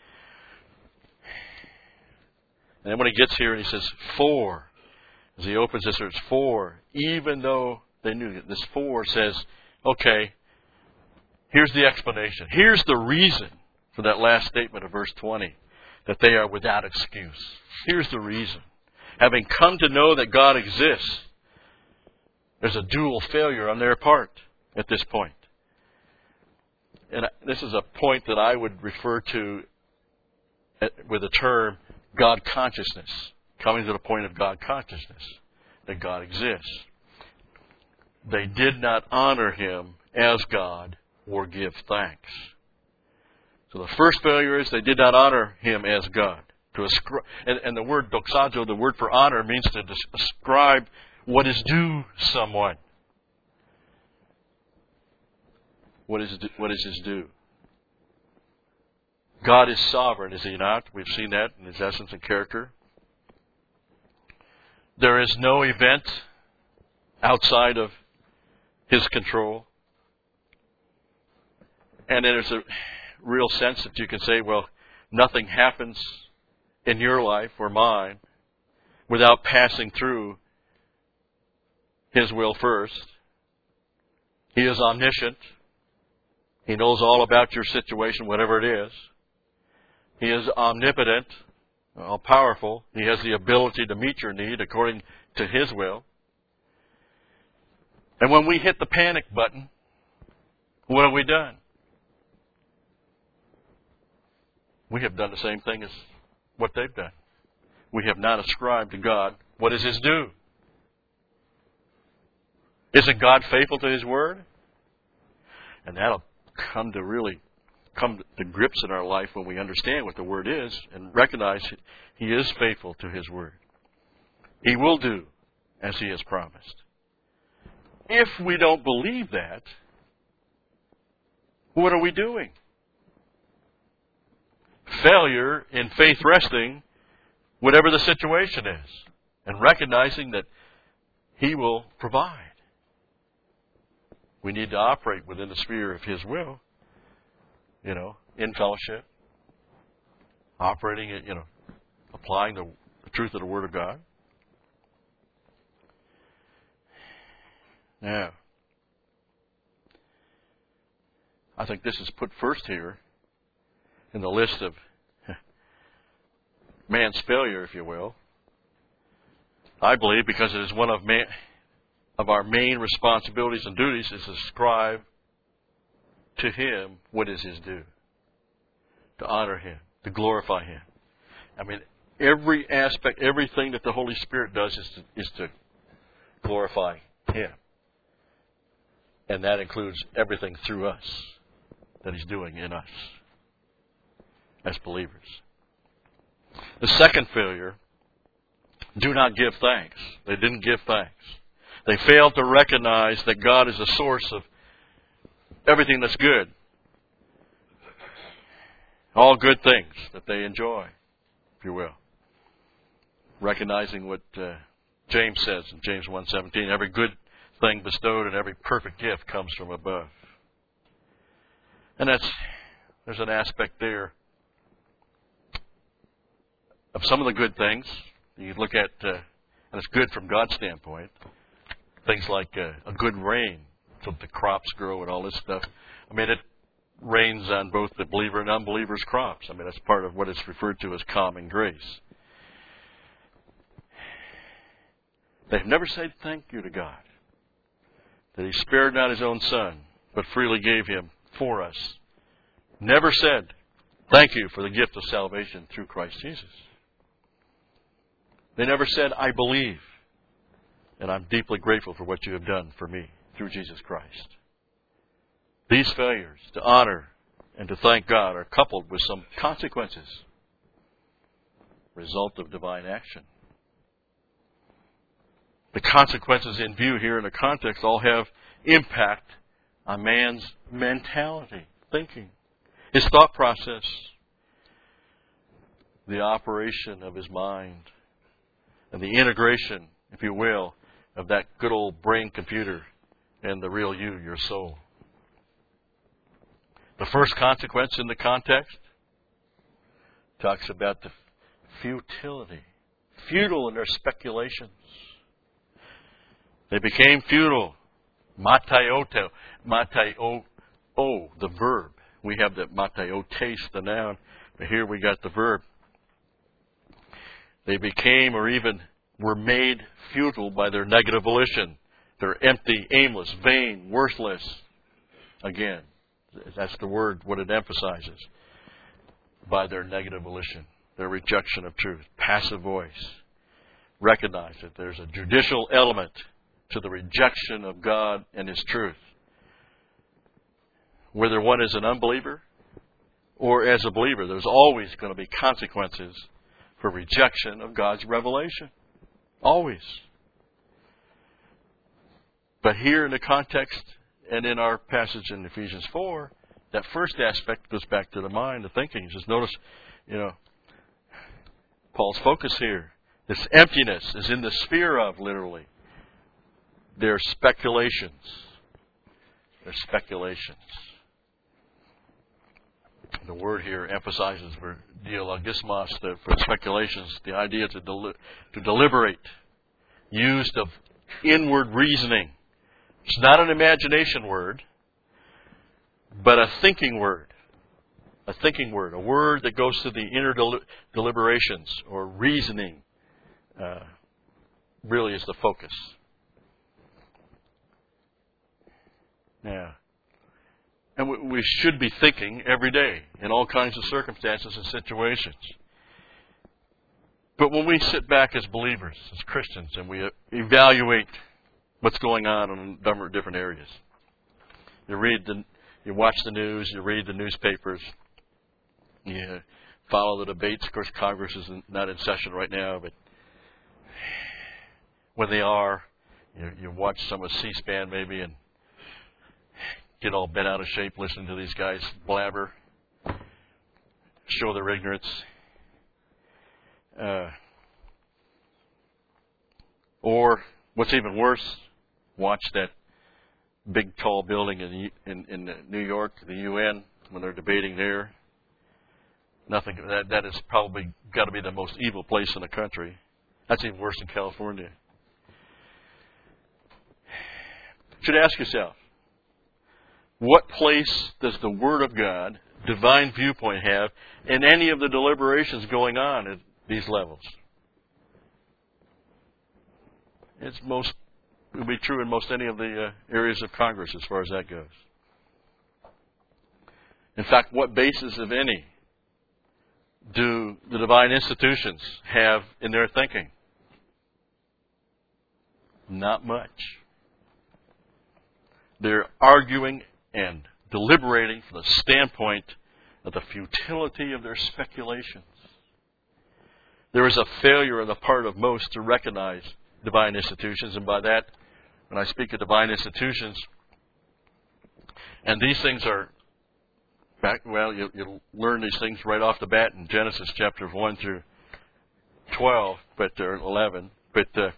And then when he gets here and he says, for, as he opens this, it's for, even though they knew it. This for says, okay, Here's the explanation. Here's the reason for that last statement of verse twenty, that they are without excuse. Here's the reason. Having come to know that God exists, there's a dual failure on their part at this point. And this is a point that I would refer to with the term God consciousness, coming to the point of God consciousness, that God exists. They did not honor Him as God or give thanks. So the first failure is they did not honor Him as God. To ascri- and, and the word doxazo, the word for honor, means to ascribe what is due someone. What is, what is His due? God is sovereign, is He not? We've seen that in His essence and character. There is no event outside of His control. And there's a real sense that you can say, well, nothing happens in your life or mine without passing through His will first. He is omniscient. He knows all about your situation, whatever it is. He is omnipotent, all-powerful. He has the ability to meet your need according to His will. And when we hit the panic button, what have we done? We have done the same thing as what they've done. We have not ascribed to God what is His due. Isn't God faithful to His word? And that'll come to really come to grips in our life when we understand what the word is and recognize He is faithful to His word. He will do as He has promised. If we don't believe that, what are we doing? Failure in faith resting, whatever the situation is, and recognizing that He will provide. We need to operate within the sphere of His will, you know, in fellowship, operating, you know, applying the, the truth of the Word of God. Now, I think this is put first here in the list of man's failure, if you will. I believe because it is one of man, of our main responsibilities and duties is to ascribe to Him what is His due. To honor Him, to glorify Him. I mean, every aspect, everything that the Holy Spirit does is to, is to glorify Him. And that includes everything through us that He's doing in us as believers. The second failure, do not give thanks. They didn't give thanks. They failed to recognize that God is the source of everything that's good. All good things that they enjoy, if you will. Recognizing what uh, James says in James one seventeen, every good thing bestowed and every perfect gift comes from above. And that's, there's an aspect there of some of the good things. You look at, uh, and it's good from God's standpoint, things like uh, a good rain, so the crops grow and all this stuff. I mean, it rains on both the believer and unbeliever's crops. I mean, that's part of what is referred to as common grace. They've never said thank you to God, that He spared not His own Son, but freely gave Him for us. Never said thank you for the gift of salvation through Christ Jesus. They never said, I believe, and I'm deeply grateful for what you have done for me through Jesus Christ. These failures to honor and to thank God are coupled with some consequences, result of divine action. The consequences in view here in the context all have impact on man's mentality, thinking, his thought process, the operation of his mind, and the integration, if you will, of that good old brain computer and the real you, your soul. The first consequence in the context talks about the futility, futile in their speculations. They became futile. Mataioto, mataio, O, the verb. We have the mateo, taste, the noun, but here we got the verb. They became or even were made futile by their negative volition. They're empty, aimless, vain, worthless. Again, that's the word, what it emphasizes. By their negative volition, their rejection of truth. Passive voice. Recognize that there's a judicial element to the rejection of God and His truth. Whether one is an unbeliever or as a believer, there's always going to be consequences for rejection of God's revelation. Always. But here in the context and in our passage in Ephesians four, that first aspect goes back to the mind, the thinking. Just notice, you know, Paul's focus here. This emptiness is in the sphere of, literally, their speculations. Their speculations. The word here emphasizes for dialogismos, the, for speculations, the idea to, deli- to deliberate, used of inward reasoning. It's not an imagination word, but a thinking word. A thinking word. A word that goes to the inner del- deliberations or reasoning uh, really is the focus. Now, and we, we should be thinking every day in all kinds of circumstances and situations. But when we sit back as believers, as Christians, and we evaluate what's going on in a number of different areas, you read the, you watch the news, you read the newspapers, you follow the debates. Of course, Congress is not in session right now, but when they are, you, you watch some of C-SPAN maybe and get all bent out of shape listening to these guys blabber, show their ignorance. Uh, or, what's even worse, watch that big tall building in, in, in New York, the U N, when they're debating there. Nothing that that has probably got to be the most evil place in the country. That's even worse than California. You should ask yourself, what place does the Word of God, divine viewpoint, have in any of the deliberations going on at these levels? It's most it will be true in most any of the uh, areas of Congress as far as that goes. In fact, what basis, if any, do the divine institutions have in their thinking? Not much. They're arguing and deliberating from the standpoint of the futility of their speculations. There is a failure on the part of most to recognize divine institutions, and by that, when I speak of divine institutions, and these things are, back, well, you, you'll learn these things right off the bat in Genesis chapters one through twelve, but or eleven, but uh,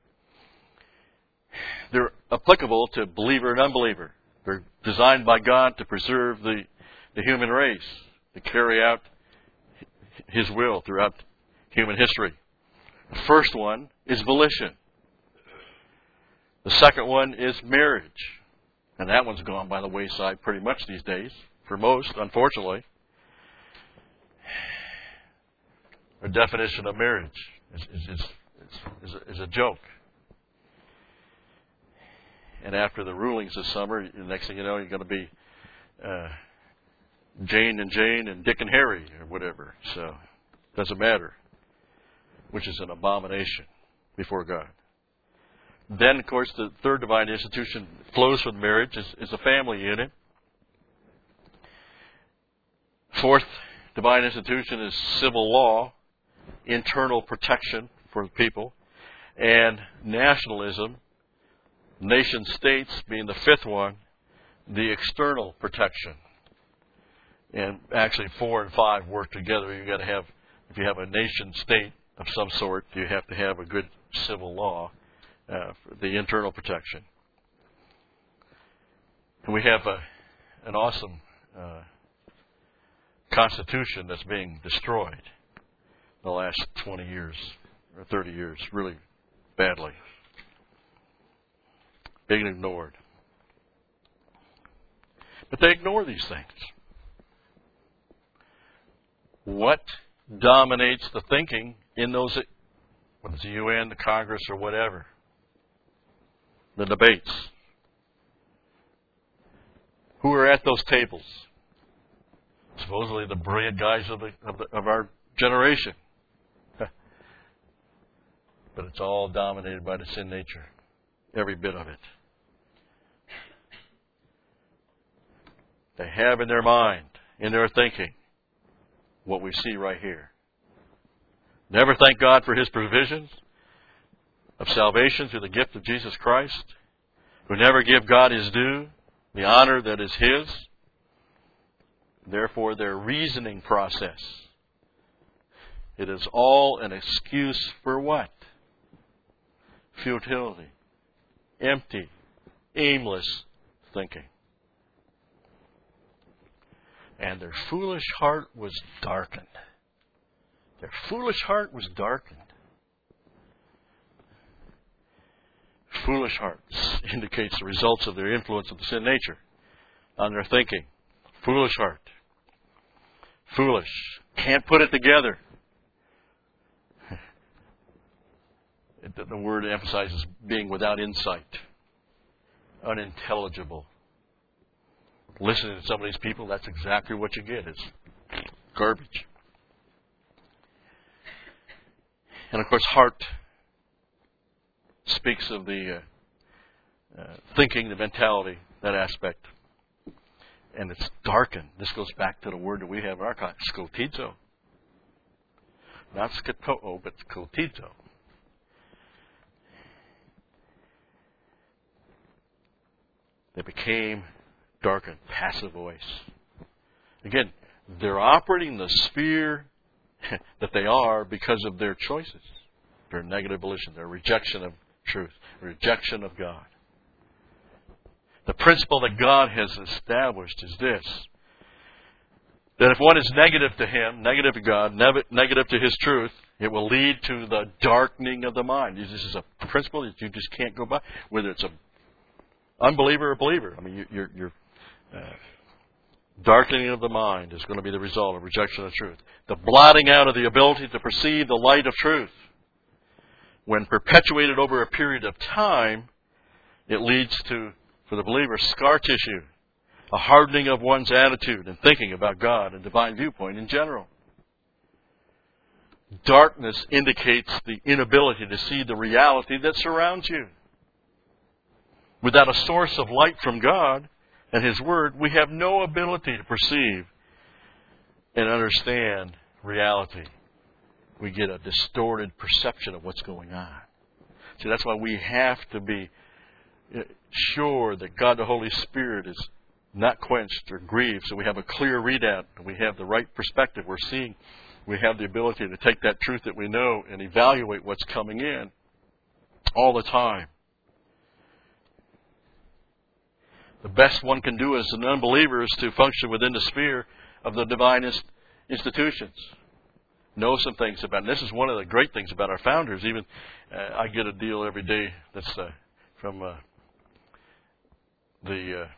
they're applicable to believer and unbeliever. They're designed by God to preserve the, the human race, to carry out His will throughout human history. The first one is volition. The second one is marriage. And that one's gone by the wayside pretty much these days, for most, unfortunately. Our definition of marriage is, is, is, is, a, is a joke. And after the rulings this summer, the next thing you know, you're going to be uh, Jane and Jane and Dick and Harry or whatever. So it doesn't matter, which is an abomination before God. Then, of course, the third divine institution flows from marriage is, is a family unit. Fourth divine institution is civil law, internal protection for the people, and nationalism, nation states being the fifth one, the external protection. And actually, four and five work together. You've got to have, if you have a nation state of some sort, you have to have a good civil law. Uh, for the internal protection. And we have a, an awesome uh, constitution that's being destroyed in the last twenty years or thirty years, really badly. Being ignored. But they ignore these things. What dominates the thinking in those, whether it's the U N, the Congress, or whatever? The debates. Who are at those tables? Supposedly the brilliant guys of, the, of, the, of our generation. But it's all dominated by the sin nature. Every bit of it. They have in their mind, in their thinking, what we see right here. Never thank God for His provisions of salvation through the gift of Jesus Christ. Who never give God His due, the honor that is His. Therefore, their reasoning process, it is all an excuse for what? Futility. Empty, aimless thinking. And their foolish heart was darkened. Their foolish heart was darkened. Foolish hearts indicates the results of their influence of the sin nature on their thinking. Foolish heart. Foolish. Can't put it together. The word emphasizes being without insight. Unintelligible. Listening to some of these people, that's exactly what you get. It's garbage. And of course, heart speaks of the uh, uh, thinking, the mentality, that aspect. And it's darkened. This goes back to the word that we have in our context, skotizo. Not skatoo, but skotizo. They became darkened, passive voice. Again, they're operating the sphere that they are because of their choices. Their negative volition, their rejection of truth, rejection of God. The principle that God has established is this: that if one is negative to Him, negative to God, negative to His truth, it will lead to the darkening of the mind. This is a principle that you just can't go by, whether it's a unbeliever or believer. I mean, your your uh, darkening of the mind is going to be the result of rejection of truth. The blotting out of the ability to perceive the light of truth. When perpetuated over a period of time, it leads to, for the believer, scar tissue, a hardening of one's attitude and thinking about God and divine viewpoint in general. Darkness indicates the inability to see the reality that surrounds you. Without a source of light from God and His Word, we have no ability to perceive and understand reality. We get a distorted perception of what's going on. See, that's why we have to be sure that God the Holy Spirit is not quenched or grieved, so we have a clear readout, and we have the right perspective. We're seeing, we have the ability to take that truth that we know and evaluate what's coming in all the time. The best one can do as an unbeliever is to function within the sphere of the divine institutions. Know some things about it. And this is one of the great things about our founders. Even uh, I get a deal every day that's uh, from uh, the uh,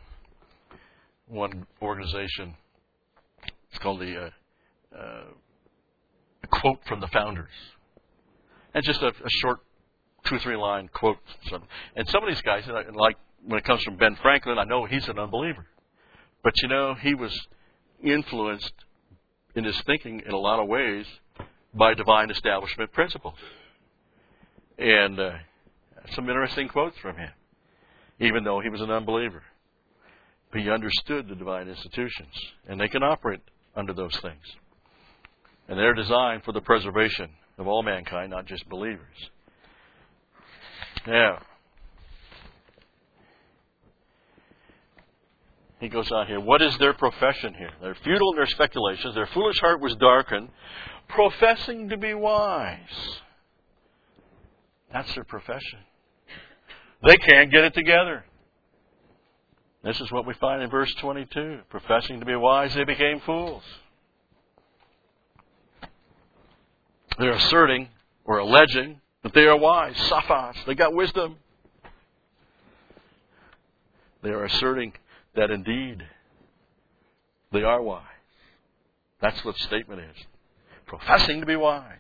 one organization. It's called the uh, uh, quote from the founders. And just a, a short two or three line quote. And some of these guys, like when it comes from Ben Franklin, I know he's an unbeliever. But you know, he was influenced in his thinking in a lot of ways by divine establishment principles. And uh, some interesting quotes from him, even though he was an unbeliever. But he understood the divine institutions, and they can operate under those things. And they're designed for the preservation of all mankind, not just believers. Now, he goes on here. What is their profession here? They're futile in their speculations. Their foolish heart was darkened, professing to be wise. That's their profession. They can't get it together. This is what we find in verse twenty-two. Professing to be wise, they became fools. They're asserting or alleging that they are wise. Saphos. They got wisdom. They are asserting that indeed they are wise. That's what the statement is. Professing to be wise.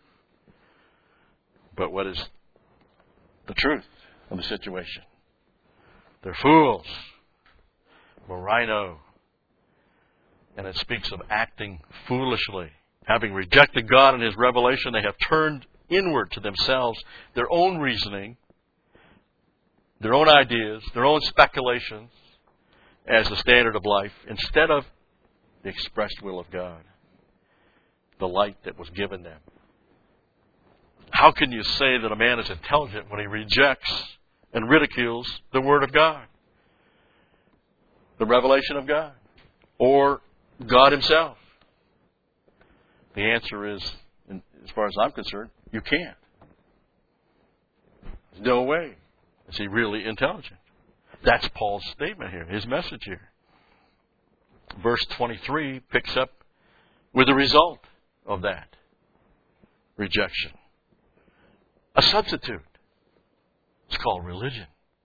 But what is the truth of the situation? They're fools. Morino. And it speaks of acting foolishly. Having rejected God and His revelation, they have turned inward to themselves, their own reasoning, their own ideas, their own speculations as the standard of life, instead of the expressed will of God, the light that was given them. How can you say that a man is intelligent when he rejects and ridicules the Word of God, the revelation of God, or God Himself? The answer is, as far as I'm concerned, you can't. There's no way. Is he really intelligent? That's Paul's statement here, his message here. Verse twenty-three picks up with the result of that rejection. A substitute. It's called religion.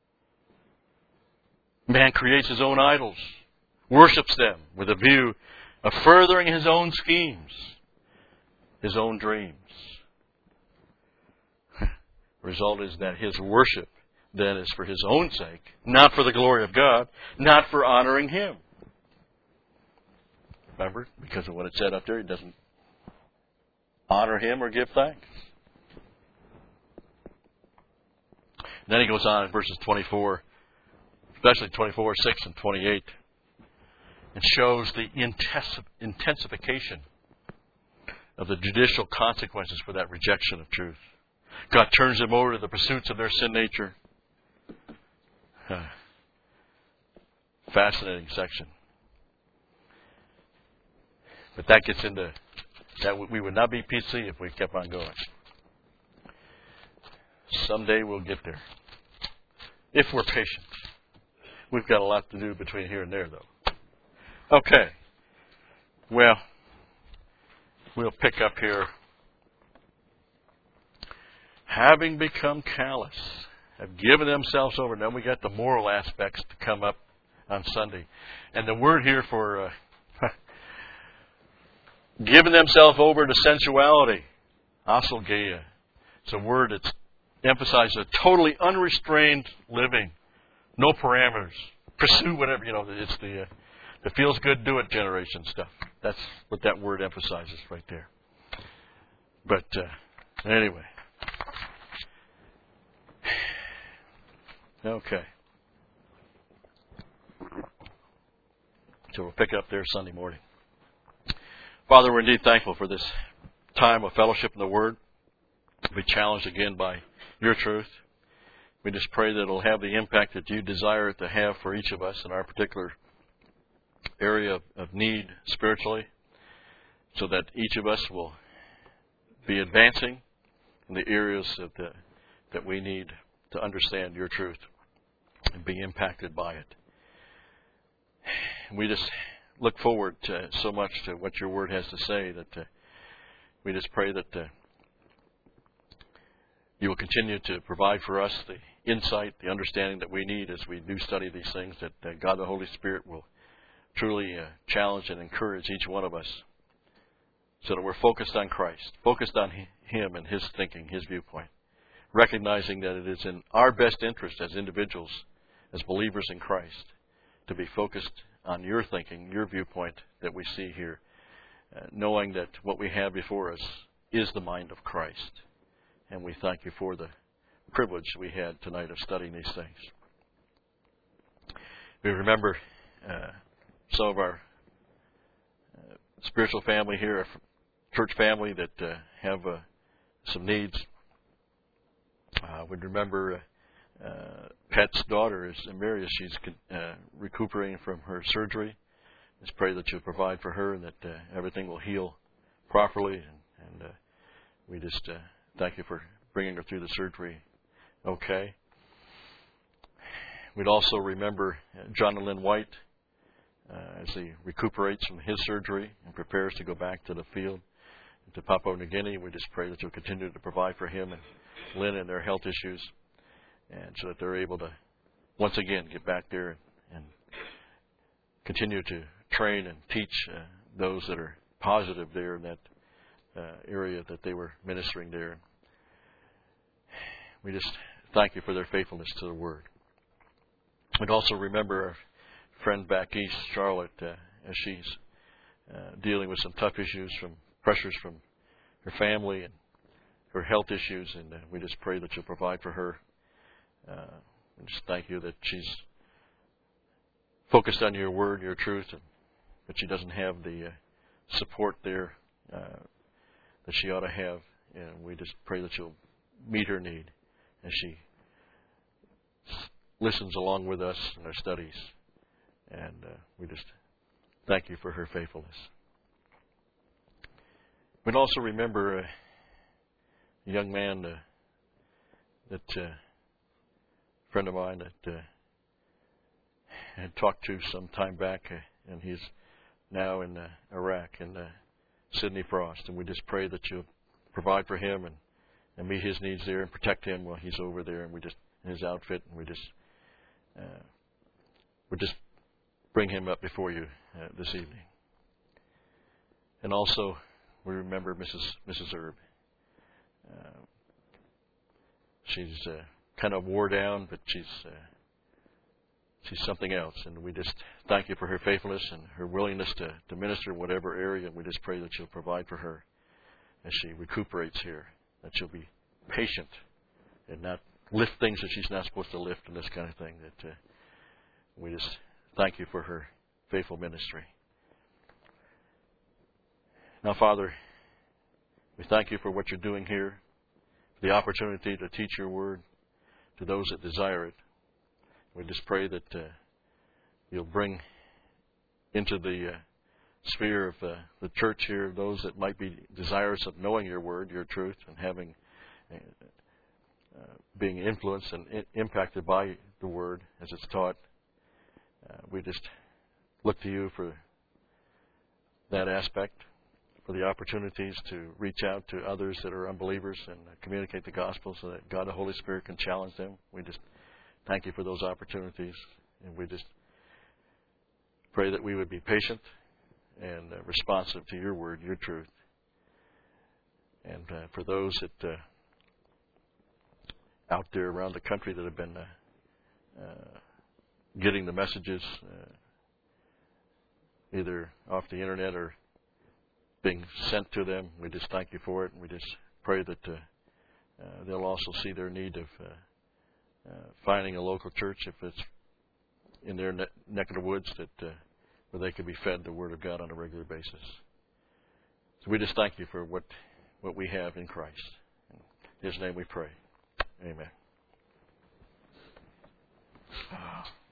Man creates his own idols, worships them with a view of furthering his own schemes, his own dreams. The result is that his worship then is for his own sake, not for the glory of God, not for honoring Him. Remember, because of what it said up there, he doesn't honor Him or give thanks. Then he goes on in verses twenty-four, especially twenty-four, six, and twenty-eight, and shows the intensification of the judicial consequences for that rejection of truth. God turns them over to the pursuits of their sin nature. Fascinating section. But that gets into that we would not be P C if we kept on going. Someday we'll get there. If we're patient. We've got a lot to do between here and there, though. Okay. Well, we'll pick up here. Having become callous, have given themselves over. Then we got the moral aspects to come up on Sunday. And the word here for uh, giving themselves over to sensuality, asolgeia. It's a word that emphasizes a totally unrestrained living, no parameters. Pursue whatever, you know, it's the, uh, the feels good, do it generation stuff. That's what that word emphasizes right there. But uh, anyway. Okay. So we'll pick up there Sunday morning. Father, we're indeed thankful for this time of fellowship in the Word. We'll be challenged again by Your truth. We just pray that it'll have the impact that You desire it to have for each of us in our particular area of, of need spiritually, so that each of us will be advancing in the areas of the, that we need to understand Your truth and be impacted by it. We just look forward to so much to what Your Word has to say that uh, we just pray that uh, You will continue to provide for us the insight, the understanding that we need as we do study these things, that uh, God the Holy Spirit will truly uh, challenge and encourage each one of us so that we're focused on Christ, focused on Him and His thinking, His viewpoint, recognizing that it is in our best interest as individuals, as believers in Christ, to be focused on Your thinking, Your viewpoint that we see here, uh, knowing that what we have before us is the mind of Christ. And we thank You for the privilege we had tonight of studying these things. We remember uh, some of our uh, spiritual family here, our church family that uh, have uh, some needs. Uh, we remember uh, uh, Pat's daughter is Marius. She's uh, recuperating from her surgery. Let's pray that You'll provide for her and that uh, everything will heal properly. And, and uh, we just uh, thank You for bringing her through the surgery okay. We'd also remember John and Lynn White uh, as he recuperates from his surgery and prepares to go back to the field to Papua New Guinea. We just pray that You'll continue to provide for him and Lynn and their health issues, and so that they're able to once again get back there and continue to train and teach uh, those that are positive there in that uh, area that they were ministering there. We just thank you for their faithfulness to the Word. And also remember our friend back east, Charlotte, uh, as she's uh, dealing with some tough issues from pressures from her family and her health issues, and uh, we just pray that you'll provide for her. Uh, and just thank you that she's focused on your Word, your truth, and that she doesn't have the uh, support there uh, that she ought to have. And we just pray that you'll meet her need as she listens along with us in our studies. And uh, we just thank you for her faithfulness. We'd also remember uh, a young man uh, that uh, a friend of mine that uh, had talked to some time back, uh, and he's now in uh, Iraq, in uh, Sidney Frost. And we just pray that you'll provide for him and, and meet his needs there and protect him while he's over there, and we just his outfit, and we just uh, we just bring him up before you uh, this evening. And also, we remember Missus Missus Erb. Uh, she's uh, kind of wore down, but she's uh, she's something else. And we just thank you for her faithfulness and her willingness to, to minister in whatever area. And we just pray that you'll provide for her as she recuperates here, that she'll be patient and not lift things that she's not supposed to lift and this kind of thing. That uh, we just thank you for her faithful ministry. Now, Father, we thank you for what you're doing here, for the opportunity to teach your word to those that desire it. We just pray that uh, you'll bring into the uh, sphere of uh, the church here those that might be desirous of knowing your word, your truth, and having uh, uh, being influenced and I- impacted by the word as it's taught. Uh, we just look to you for that aspect, for the opportunities to reach out to others that are unbelievers and uh, communicate the gospel so that God the Holy Spirit can challenge them. We just thank you for those opportunities, and we just pray that we would be patient and uh, responsive to your word, your truth. And uh, for those that uh, out there around the country that have been uh, uh, getting the messages uh, either off the internet or being sent to them, we just thank you for it, and we just pray that uh, uh, they'll also see their need of uh, uh, finding a local church if it's in their ne- neck of the woods that uh, where they can be fed the Word of God on a regular basis. So we just thank you for what what we have in Christ. In His name we pray. Amen.